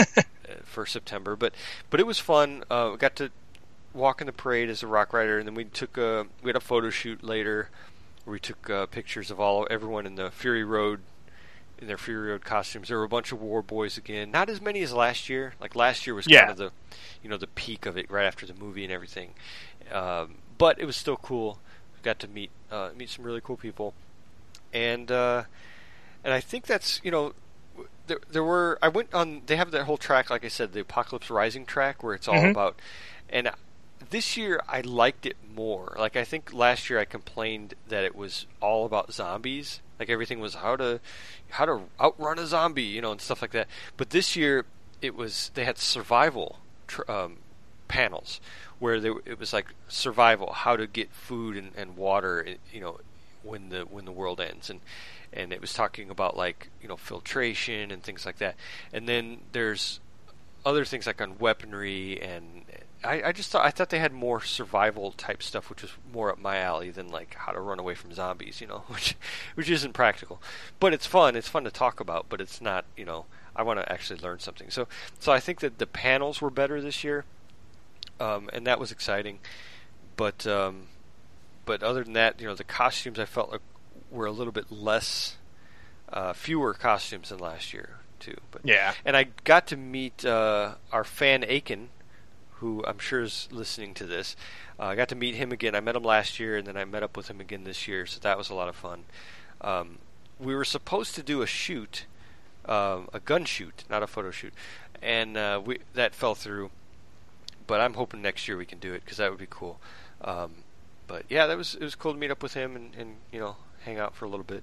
for September, but but it was fun. Uh, we got to walk in the parade as a rock rider, and then we took a we had a photo shoot later where we took uh, pictures of all everyone in the Fury Road. In their Fury Road costumes. There were a bunch of war boys again. Not as many as last year. Like last year was yeah. kind of the, you know, the peak of it right after the movie and everything. Um, but it was still cool. Got to meet uh, meet some really cool people, and uh, and I think that's you know, there there were I went on. They have that whole track, like I said, the Apocalypse Rising track, where it's all mm-hmm. about. And this year I liked it more. Like I think last year I complained that it was all about zombies. Like everything was how to how to outrun a zombie, you know, and stuff like that. But this year it was they had survival tr- um, panels where they, it was like survival, how to get food and, and water, you know, when the when the world ends, and and it was talking about like you know filtration and things like that. And then there's other things like on weaponry and. I, I just thought I thought they had more survival type stuff, which was more up my alley than like how to run away from zombies, you know, which which isn't practical, but it's fun. It's fun to talk about, but it's not, you know, I want to actually learn something. So so I think that the panels were better this year, um, and that was exciting. But um, but other than that, you know, the costumes I felt like were a little bit less, uh, fewer costumes than last year too. But yeah, and I got to meet uh, our fan Aiken, who I'm sure is listening to this. Uh, I got to meet him again. I met him last year, and then I met up with him again this year, so that was a lot of fun. Um, we were supposed to do a shoot, um, a gun shoot, not a photo shoot, and uh, we that fell through. But I'm hoping next year we can do it, because that would be cool. Um, but yeah, that was it was cool to meet up with him and, and you know hang out for a little bit.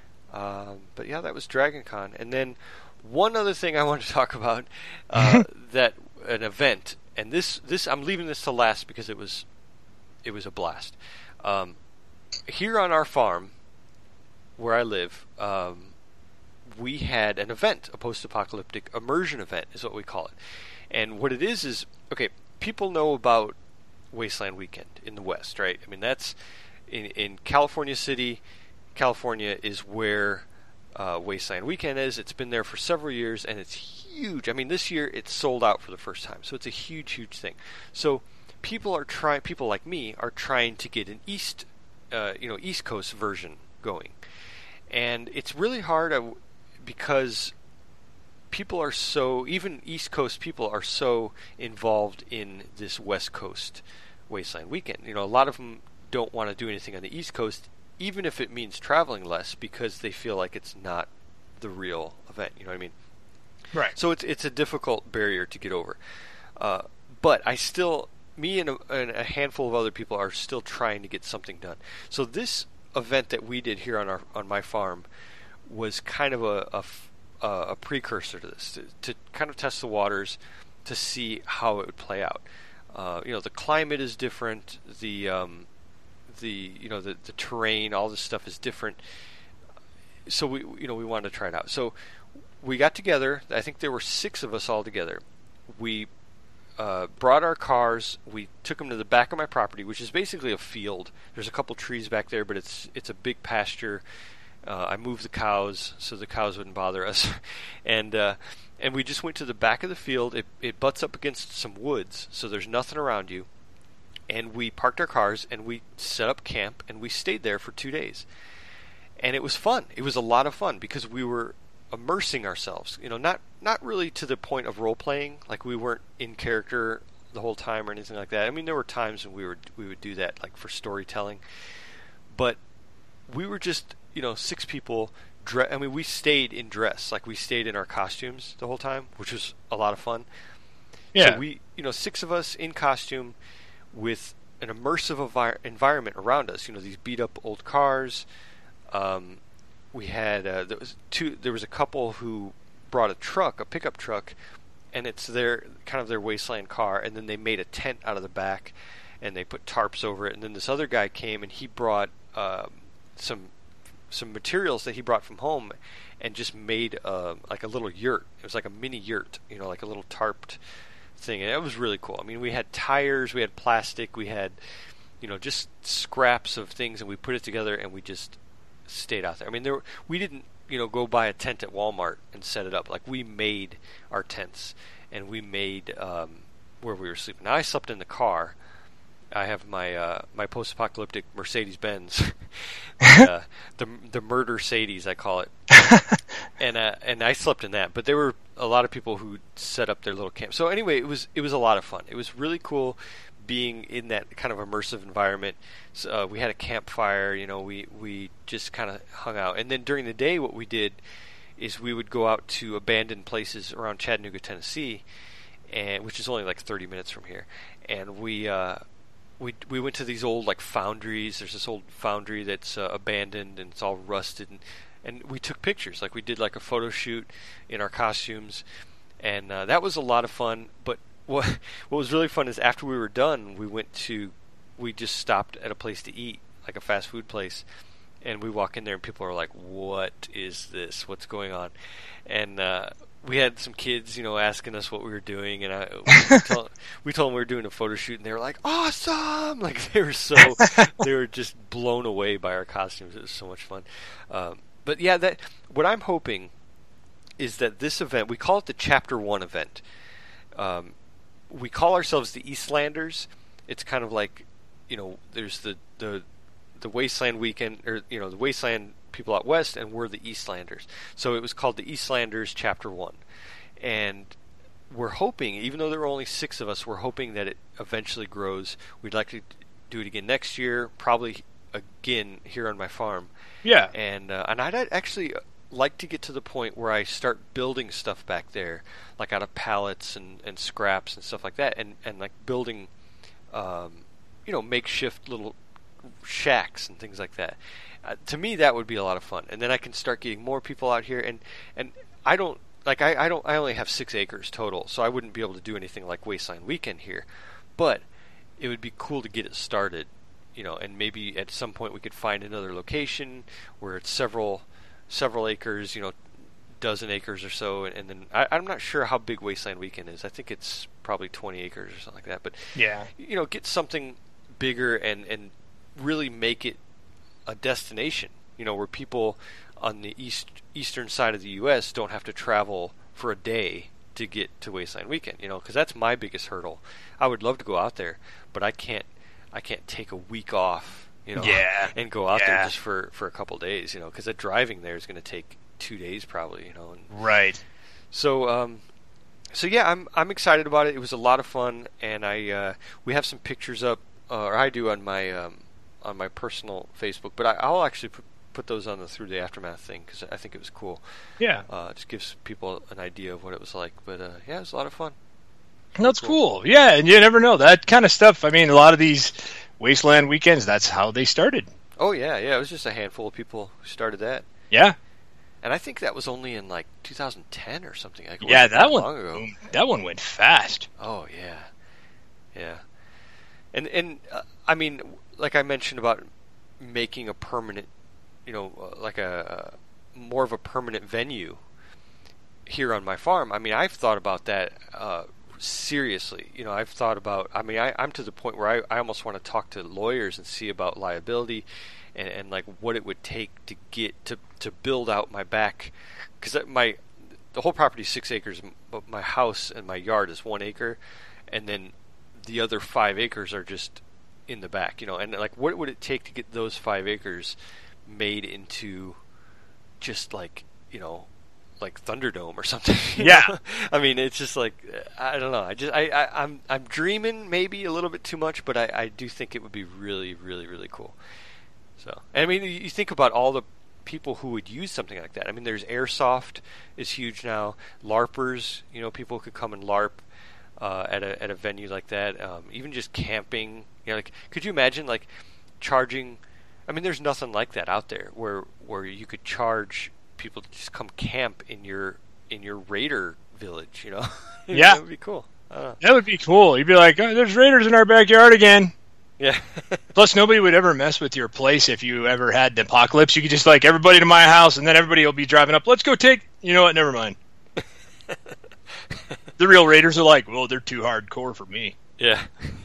Um, but yeah, that was Dragon Con. And then one other thing I wanted to talk about, uh, that an event. And this, this I'm leaving this to last because it was, it was a blast. Um, here on our farm, where I live, um, we had an event, a post-apocalyptic immersion event, is what we call it. And what it is is, okay, people know about Wasteland Weekend in the West, right? I mean, that's in in California City. California is where uh, Wasteland Weekend is. It's been there for several years, and it's huge. I mean, this year it's sold out for the first time, so it's a huge, huge thing. So people are trying. People like me are trying to get an East, uh, you know, East Coast version going, and it's really hard uh, because people are so. Even East Coast people are so involved in this West Coast Wasteland Weekend. You know, a lot of them don't want to do anything on the East Coast, even if it means traveling less, because they feel like it's not the real event. You know what I mean? Right. So it's it's a difficult barrier to get over. Uh, but I still, me and a, and a handful of other people are still trying to get something done. So this event that we did here on our on my farm was kind of a a, a precursor to this, to, to kind of test the waters, to see how it would play out. Uh, you know, the climate is different. The um, the you know the, the terrain, all this stuff is different. So we you know we wanted to try it out. So we got together. I think there were six of us all together. We uh, brought our cars. We took them to the back of my property, which is basically a field. There's a couple trees back there, but it's it's a big pasture. Uh, I moved the cows so the cows wouldn't bother us, and uh, and we just went to the back of the field. It it butts up against some woods, so there's nothing around you. And we parked our cars and we set up camp and we stayed there for two days. And it was fun. It was a lot of fun because we were immersing ourselves. You know, not not really to the point of role playing, like we weren't in character the whole time or anything like that. I mean, there were times when we were we would do that, like for storytelling. But we were just, you know, six people. Dre- I mean, we stayed in dress, like we stayed in our costumes the whole time, which was a lot of fun. Yeah. So we, you know, six of us in costume with an immersive envir- environment around us. You know, these beat up old cars. Um, we had uh, there was two. There was a couple who brought a truck, a pickup truck, and it's their kind of their wasteland car. And then they made a tent out of the back, and they put tarps over it. And then this other guy came and he brought um, some some materials that he brought from home, and just made uh, like a little yurt. It was like a mini yurt, you know, like a little tarped thing, and it was really cool. I mean, we had tires, we had plastic, we had, you know, just scraps of things, and we put it together, and we just stayed out there. I mean, there we didn't, you know, go buy a tent at Walmart and set it up. Like, we made our tents, and we made um, where we were sleeping. Now, I slept in the car. I have my uh, my post-apocalyptic Mercedes-Benz, the, uh, the the murder Sadies, I call it, and uh, and I slept in that. But there were a lot of people who set up their little camp. So anyway, it was it was a lot of fun. It was really cool being in that kind of immersive environment. So, uh, we had a campfire. You know, we we just kind of hung out. And then during the day, what we did is we would go out to abandoned places around Chattanooga, Tennessee, and which is only like thirty minutes from here, and we. Uh, We we went to these old like foundries. There's this old foundry that's uh, abandoned and it's all rusted, and, and we took pictures. Like, we did like a photo shoot in our costumes, and uh, that was a lot of fun. But what what was really fun is after we were done, we went to we just stopped at a place to eat, like a fast food place, and we walk in there and people are like, "What is this? What's going on?" And uh, we had some kids, you know, asking us what we were doing, and I, we, told, we told them we were doing a photo shoot, and they were like, "Awesome!" Like, they were so they were just blown away by our costumes. It was so much fun. Um, but yeah, that what I'm hoping is that this event, we call it the Chapter One event. Um, we call ourselves the Eastlanders. It's kind of like, you know, there's the the the Wasteland weekend, or you know, the Wasteland people out west, and we're the Eastlanders. So it was called the Eastlanders Chapter One, and we're hoping, even though there are only six of us, we're hoping that it eventually grows. We'd like to do it again next year, probably again here on my farm. Yeah, and uh, and I'd actually like to get to the point where I start building stuff back there, like out of pallets and, and scraps and stuff like that, and and like building, um, you know, makeshift little shacks and things like that. Uh, to me, that would be a lot of fun, and then I can start getting more people out here. And, and I don't like I, I don't I only have six acres total, so I wouldn't be able to do anything like Wasteland Weekend here. But it would be cool to get it started, you know. And maybe at some point we could find another location where it's several several acres, you know, dozen acres or so. And, and then I, I'm not sure how big Wasteland Weekend is. I think it's probably twenty acres or something like that. But yeah, you know, get something bigger and and really make it a destination, you know, where people on the east eastern side of the U S don't have to travel for a day to get to Wasteland Weekend, you know, because that's my biggest hurdle. I would love to go out there, but I can't I can't take a week off, you know, yeah. and go out yeah. there just for, for a couple days, you know, because that driving there is going to take two days probably, you know. And right. So, um, so yeah, I'm I'm excited about it. It was a lot of fun, and I uh, we have some pictures up, uh, or I do on my um, on my personal Facebook, but I, I'll actually put, put those on the Through the Aftermath thing because I think it was cool. Yeah. Uh, just gives people an idea of what it was like. But uh, yeah, it was a lot of fun. That's cool. cool. Yeah, and you never know. That kind of stuff, I mean, a lot of these Wasteland weekends, that's how they started. Oh, yeah, yeah. It was just a handful of people who started that. Yeah. And I think that was only in like two thousand ten or something. Like, yeah, that one. Long ago. That one went fast. Oh yeah, yeah. And and uh, I mean, like I mentioned about making a permanent, you know, uh, like a uh, more of a permanent venue here on my farm. I mean, I've thought about that uh, seriously. You know, I've thought about. I mean, I, I'm to the point where I, I almost want to talk to lawyers and see about liability. And, and like what it would take to get to to build out my back, because my the whole property is six acres, but my house and my yard is one acre, and then the other five acres are just in the back, you know. And like, what would it take to get those five acres made into just like, you know, like Thunderdome or something? Yeah. know? I mean, it's just like, I don't know. I just I, I I'm I'm dreaming maybe a little bit too much, but I I do think it would be really really really cool. So, I mean, you think about all the people who would use something like that. I mean, there's airsoft is huge now. LARPers, you know, people could come and LARP uh, at a at a venue like that. Um, even just camping, you know, like could you imagine like charging? I mean, there's nothing like that out there where where you could charge people to just come camp in your in your raider village. You know, yeah, that would be cool. I don't know. That would be cool. You'd be like, oh, "There's raiders in our backyard again." Yeah. Plus, nobody would ever mess with your place if you ever had the apocalypse. You could just like everybody to my house, and then everybody will be driving up. Let's go take. You know what? Never mind. The real raiders are like, well, they're too hardcore for me. Yeah.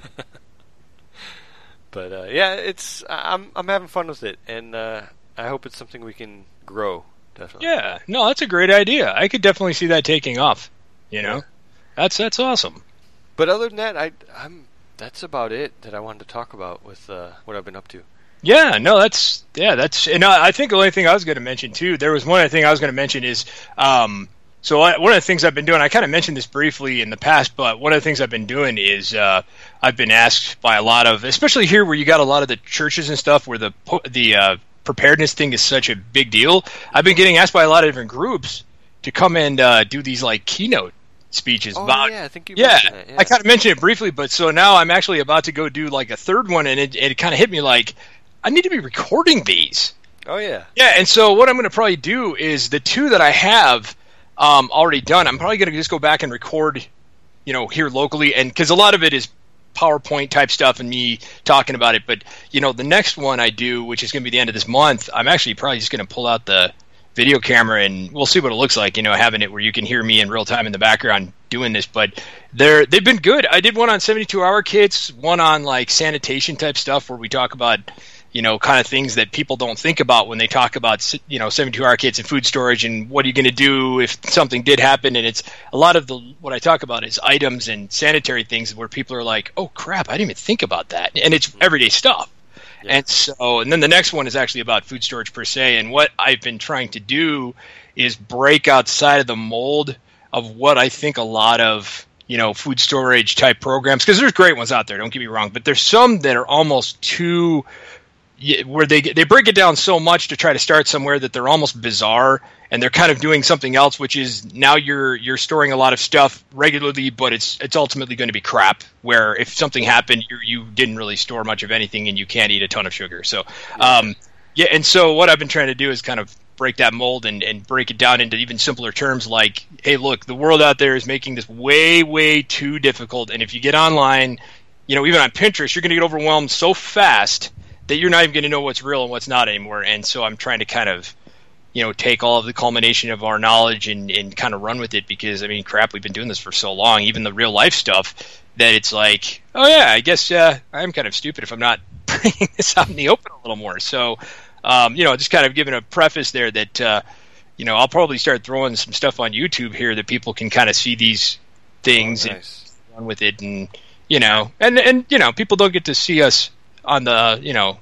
But uh, yeah, it's I'm I'm having fun with it, and uh, I hope it's something we can grow. Definitely. Yeah. No, that's a great idea. I could definitely see that taking off. You know, yeah. that's that's awesome. But other than that, I I'm that's about it that I wanted to talk about with uh, what I've been up to. Yeah, no, that's yeah, that's and I, I think the only thing I was going to mention too. There was one other thing I was going to mention is. Um, So I, one of the things I've been doing, I kind of mentioned this briefly in the past, but one of the things I've been doing is uh, I've been asked by a lot of, especially here where you got a lot of the churches and stuff where the the uh, preparedness thing is such a big deal. I've been getting asked by a lot of different groups to come and uh, do these like keynote speeches oh, about. Yeah, I think you yeah, mentioned that. Yeah, I kind of mentioned it briefly, but so now I'm actually about to go do like a third one, and it, it kind of hit me like I need to be recording these. Oh yeah, yeah, and so what I'm going to probably do is the two that I have. Um, already done. I'm probably going to just go back and record, you know, here locally, and because a lot of it is PowerPoint type stuff and me talking about it. But you know, the next one I do, which is going to be the end of this month, I'm actually probably just going to pull out the video camera and we'll see what it looks like. You know, having it where you can hear me in real time in the background doing this. But they're they've been good. I did one on seventy-two hour kits, one on like sanitation type stuff where we talk about. You know, kind of things that people don't think about when they talk about, you know, seventy-two hour kits and food storage and what are you going to do if something did happen. And it's a lot of the what I talk about is items and sanitary things where people are like, oh, crap, I didn't even think about that. And it's everyday stuff. Yeah. And so and then the next one is actually about food storage per se. And what I've been trying to do is break outside of the mold of what I think a lot of, you know, food storage type programs, because there's great ones out there, don't get me wrong, but there's some that are almost too where they they break it down so much to try to start somewhere that they're almost bizarre, and they're kind of doing something else, which is now you're you're storing a lot of stuff regularly, but it's it's ultimately going to be crap. Where if something happened, you you didn't really store much of anything, and you can't eat a ton of sugar. So, um, yeah, and so what I've been trying to do is kind of break that mold and, and break it down into even simpler terms like, hey, look, the world out there is making this way, way too difficult, and if you get online, you know, even on Pinterest, you're going to get overwhelmed so fast that you're not even going to know what's real and what's not anymore. And so I'm trying to kind of, you know, take all of the culmination of our knowledge and, and kind of run with it because, I mean, crap, we've been doing this for so long, even the real life stuff, that it's like, oh, yeah, I guess uh, I'm kind of stupid if I'm not bringing this out in the open a little more. So, um, you know, just kind of giving a preface there that, uh, you know, I'll probably start throwing some stuff on YouTube here that people can kind of see these things oh, nice. and run with it. And, you know, and, and, you know, people don't get to see us on the, you know,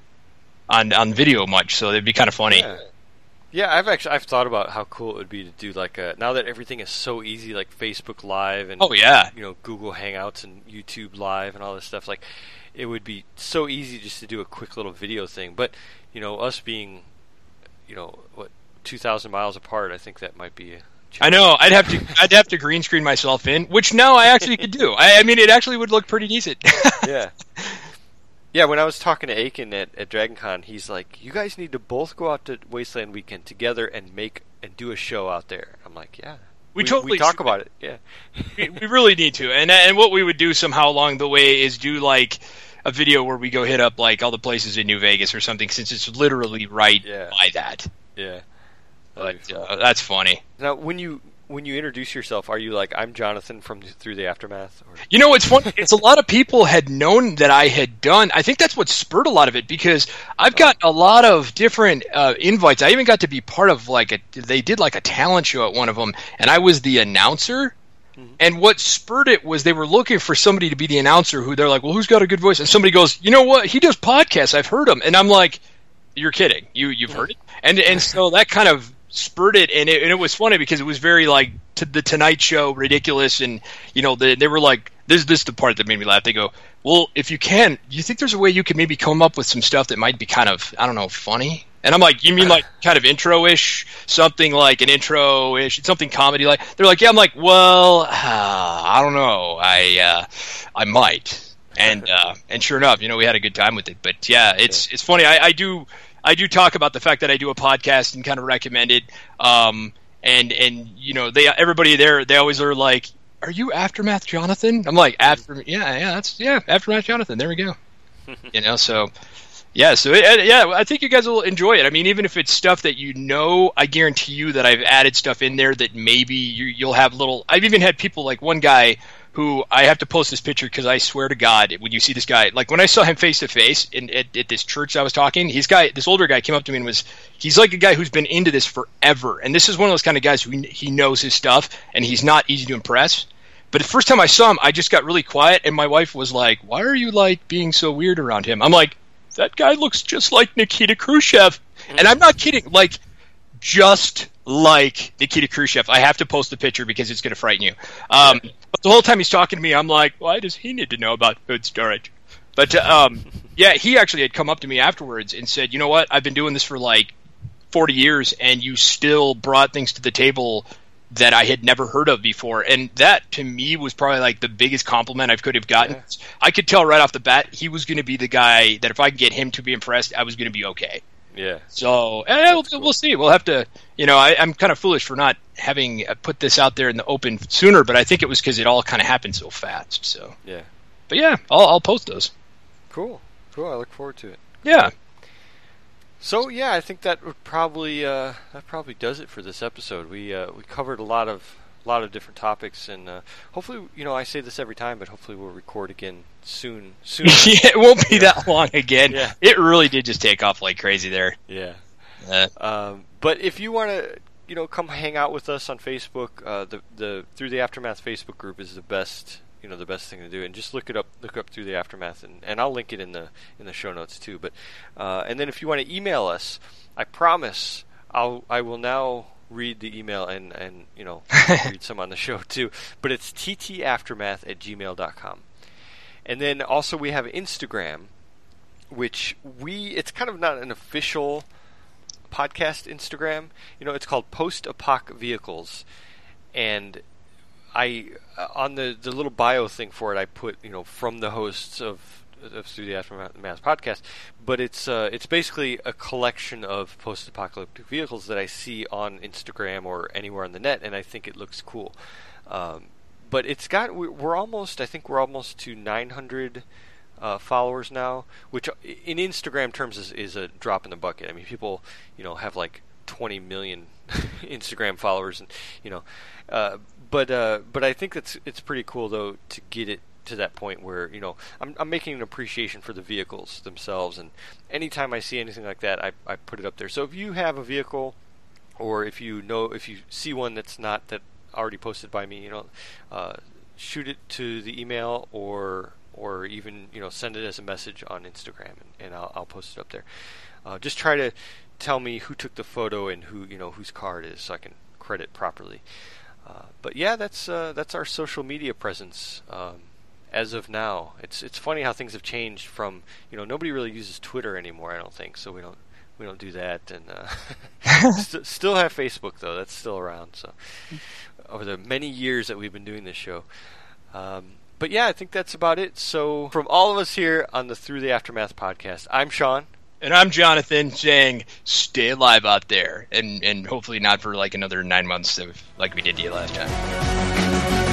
on on video much, so it'd be kind of funny. Yeah. yeah, I've actually I've thought about how cool it would be to do like a now that everything is so easy, like Facebook Live and oh yeah, you know, Google Hangouts and YouTube Live and all this stuff. Like, it would be so easy just to do a quick little video thing. But you know, us being, you know, what two thousand miles apart, I think that might be. A I know. I'd have to. I'd have to green screen myself in, which now I actually could do. I, I mean, it actually would look pretty decent. yeah. Yeah, when I was talking to Aiken at, at DragonCon, he's like, you guys need to both go out to Wasteland Weekend together and make and do a show out there. I'm like, yeah. We, we totally we talk about it, yeah. we, we really need to. And and what we would do somehow along the way is do like a video where we go hit up like all the places in New Vegas or something, since it's literally right yeah. by that. Yeah. But uh, that's funny. Now, when you when you introduce yourself, are you like, I'm Jonathan from Through the Aftermath? Or? You know, it's funny. It's a lot of people had known that I had done. I think that's what spurred a lot of it, because I've got a lot of different uh, invites. I even got to be part of like a. They did like a talent show at one of them, and I was the announcer. Mm-hmm. And what spurred it was they were looking for somebody to be the announcer. Who they're like, well, who's got a good voice? And somebody goes, you know what? He does podcasts. I've heard him. And I'm like, you're kidding. You you've heard it. And and so that kind of spurred it, and it, and it was funny because it was very like to the Tonight Show, ridiculous, and you know they they were like, this this is the part that made me laugh. They go, well, if you can, do you think there's a way you could maybe come up with some stuff that might be kind of, I don't know, funny? And I'm like, you mean like kind of intro-ish, something like an intro-ish, something comedy like? They're like, yeah. I'm like, well, uh, I don't know, I uh, I might, and uh, and sure enough, you know, we had a good time with it. But yeah, it's it's funny. I, I do. I do talk about the fact that I do a podcast and kind of recommend it. Um, and, and, you know, they, everybody there, they always are like, are you Aftermath Jonathan? I'm like, after, yeah, yeah, that's, yeah, Aftermath Jonathan. There we go. You know, so yeah, so it, yeah, I think you guys will enjoy it. I mean, even if it's stuff that you know, I guarantee you that I've added stuff in there that maybe you, you'll have little. I've even had people like one guy who I have to post this picture because I swear to God, when you see this guy, like when I saw him face to face in at, at this church I was talking, he's guy, this older guy came up to me and was, he's like a guy who's been into this forever, and this is one of those kind of guys who he knows his stuff, and he's not easy to impress. But the first time I saw him, I just got really quiet, and my wife was like, "Why are you like being so weird around him?" I'm like, "That guy looks just like Nikita Khrushchev," and I'm not kidding, like just like Nikita Khrushchev. I have to post the picture because it's going to frighten you. Um, but the whole time he's talking to me, I'm like, why does he need to know about food storage? But um, yeah, he actually had come up to me afterwards and said, you know what, I've been doing this for like forty years, and you still brought things to the table that I had never heard of before. And that, to me, was probably like the biggest compliment I could have gotten. Yeah. I could tell right off the bat he was going to be the guy that if I could get him to be impressed, I was going to be okay. Yeah. So eh, we'll, cool. we'll see. We'll have to, you know, I, I'm kind of foolish for not having put this out there in the open sooner, but I think it was because it all kind of happened so fast. So yeah. But yeah, I'll, I'll post those. Cool. Cool. I look forward to it. Yeah. So yeah, I think that would probably uh, that probably does it for this episode. We uh, we covered a lot of a lot of different topics, and uh, hopefully, you know, I say this every time, but hopefully we'll record again soon. Soon. Yeah, it won't be yeah. that long again. Yeah. It really did just take off like crazy there. Yeah. Uh, um, but if you want to, you know, come hang out with us on Facebook, uh, the the Through the Aftermath Facebook group is the best. You know, the best thing to do, and just look it up. Look up Through the Aftermath, and, and I'll link it in the in the show notes too. But uh, and then if you want to email us, I promise I'll I will now read the email and and you know read some on the show too. But it's t t aftermath at gmail dot com, and then also we have Instagram, which we it's kind of not an official podcast Instagram. You know, it's called Post Apoc Vehicles, and I uh, on the, the little bio thing for it, I put, you know, from the hosts of, of Through the Aftermath podcast, but it's uh, it's basically a collection of post-apocalyptic vehicles that I see on Instagram or anywhere on the net, and I think it looks cool. Um, but it's got we're almost I think we're almost to nine hundred uh, followers now, which in Instagram terms is, is a drop in the bucket. I mean, people, you know, have like twenty million Instagram followers, and you know. Uh, But uh, but I think it's it's pretty cool though to get it to that point where, you know, I'm I'm making an appreciation for the vehicles themselves, and anytime I see anything like that, I I put it up there. So if you have a vehicle, or if you know if you see one that's not that already posted by me, you know, uh, shoot it to the email or or even, you know, send it as a message on Instagram, and, and I'll I'll post it up there. Uh, just try to tell me who took the photo and who, you know, whose car it is, so I can credit properly. Uh, but yeah, that's uh, that's our social media presence um, as of now. It's it's funny how things have changed from, you know, nobody really uses Twitter anymore, I don't think, so we don't we don't do that, and uh, st- still have Facebook though. That's still around. So over the many years that we've been doing this show. Um, but yeah, I think that's about it. So from all of us here on the Through the Aftermath podcast, I'm Sean. And I'm Jonathan, saying stay alive out there, and, and hopefully not for like another nine months of like we did to you last time.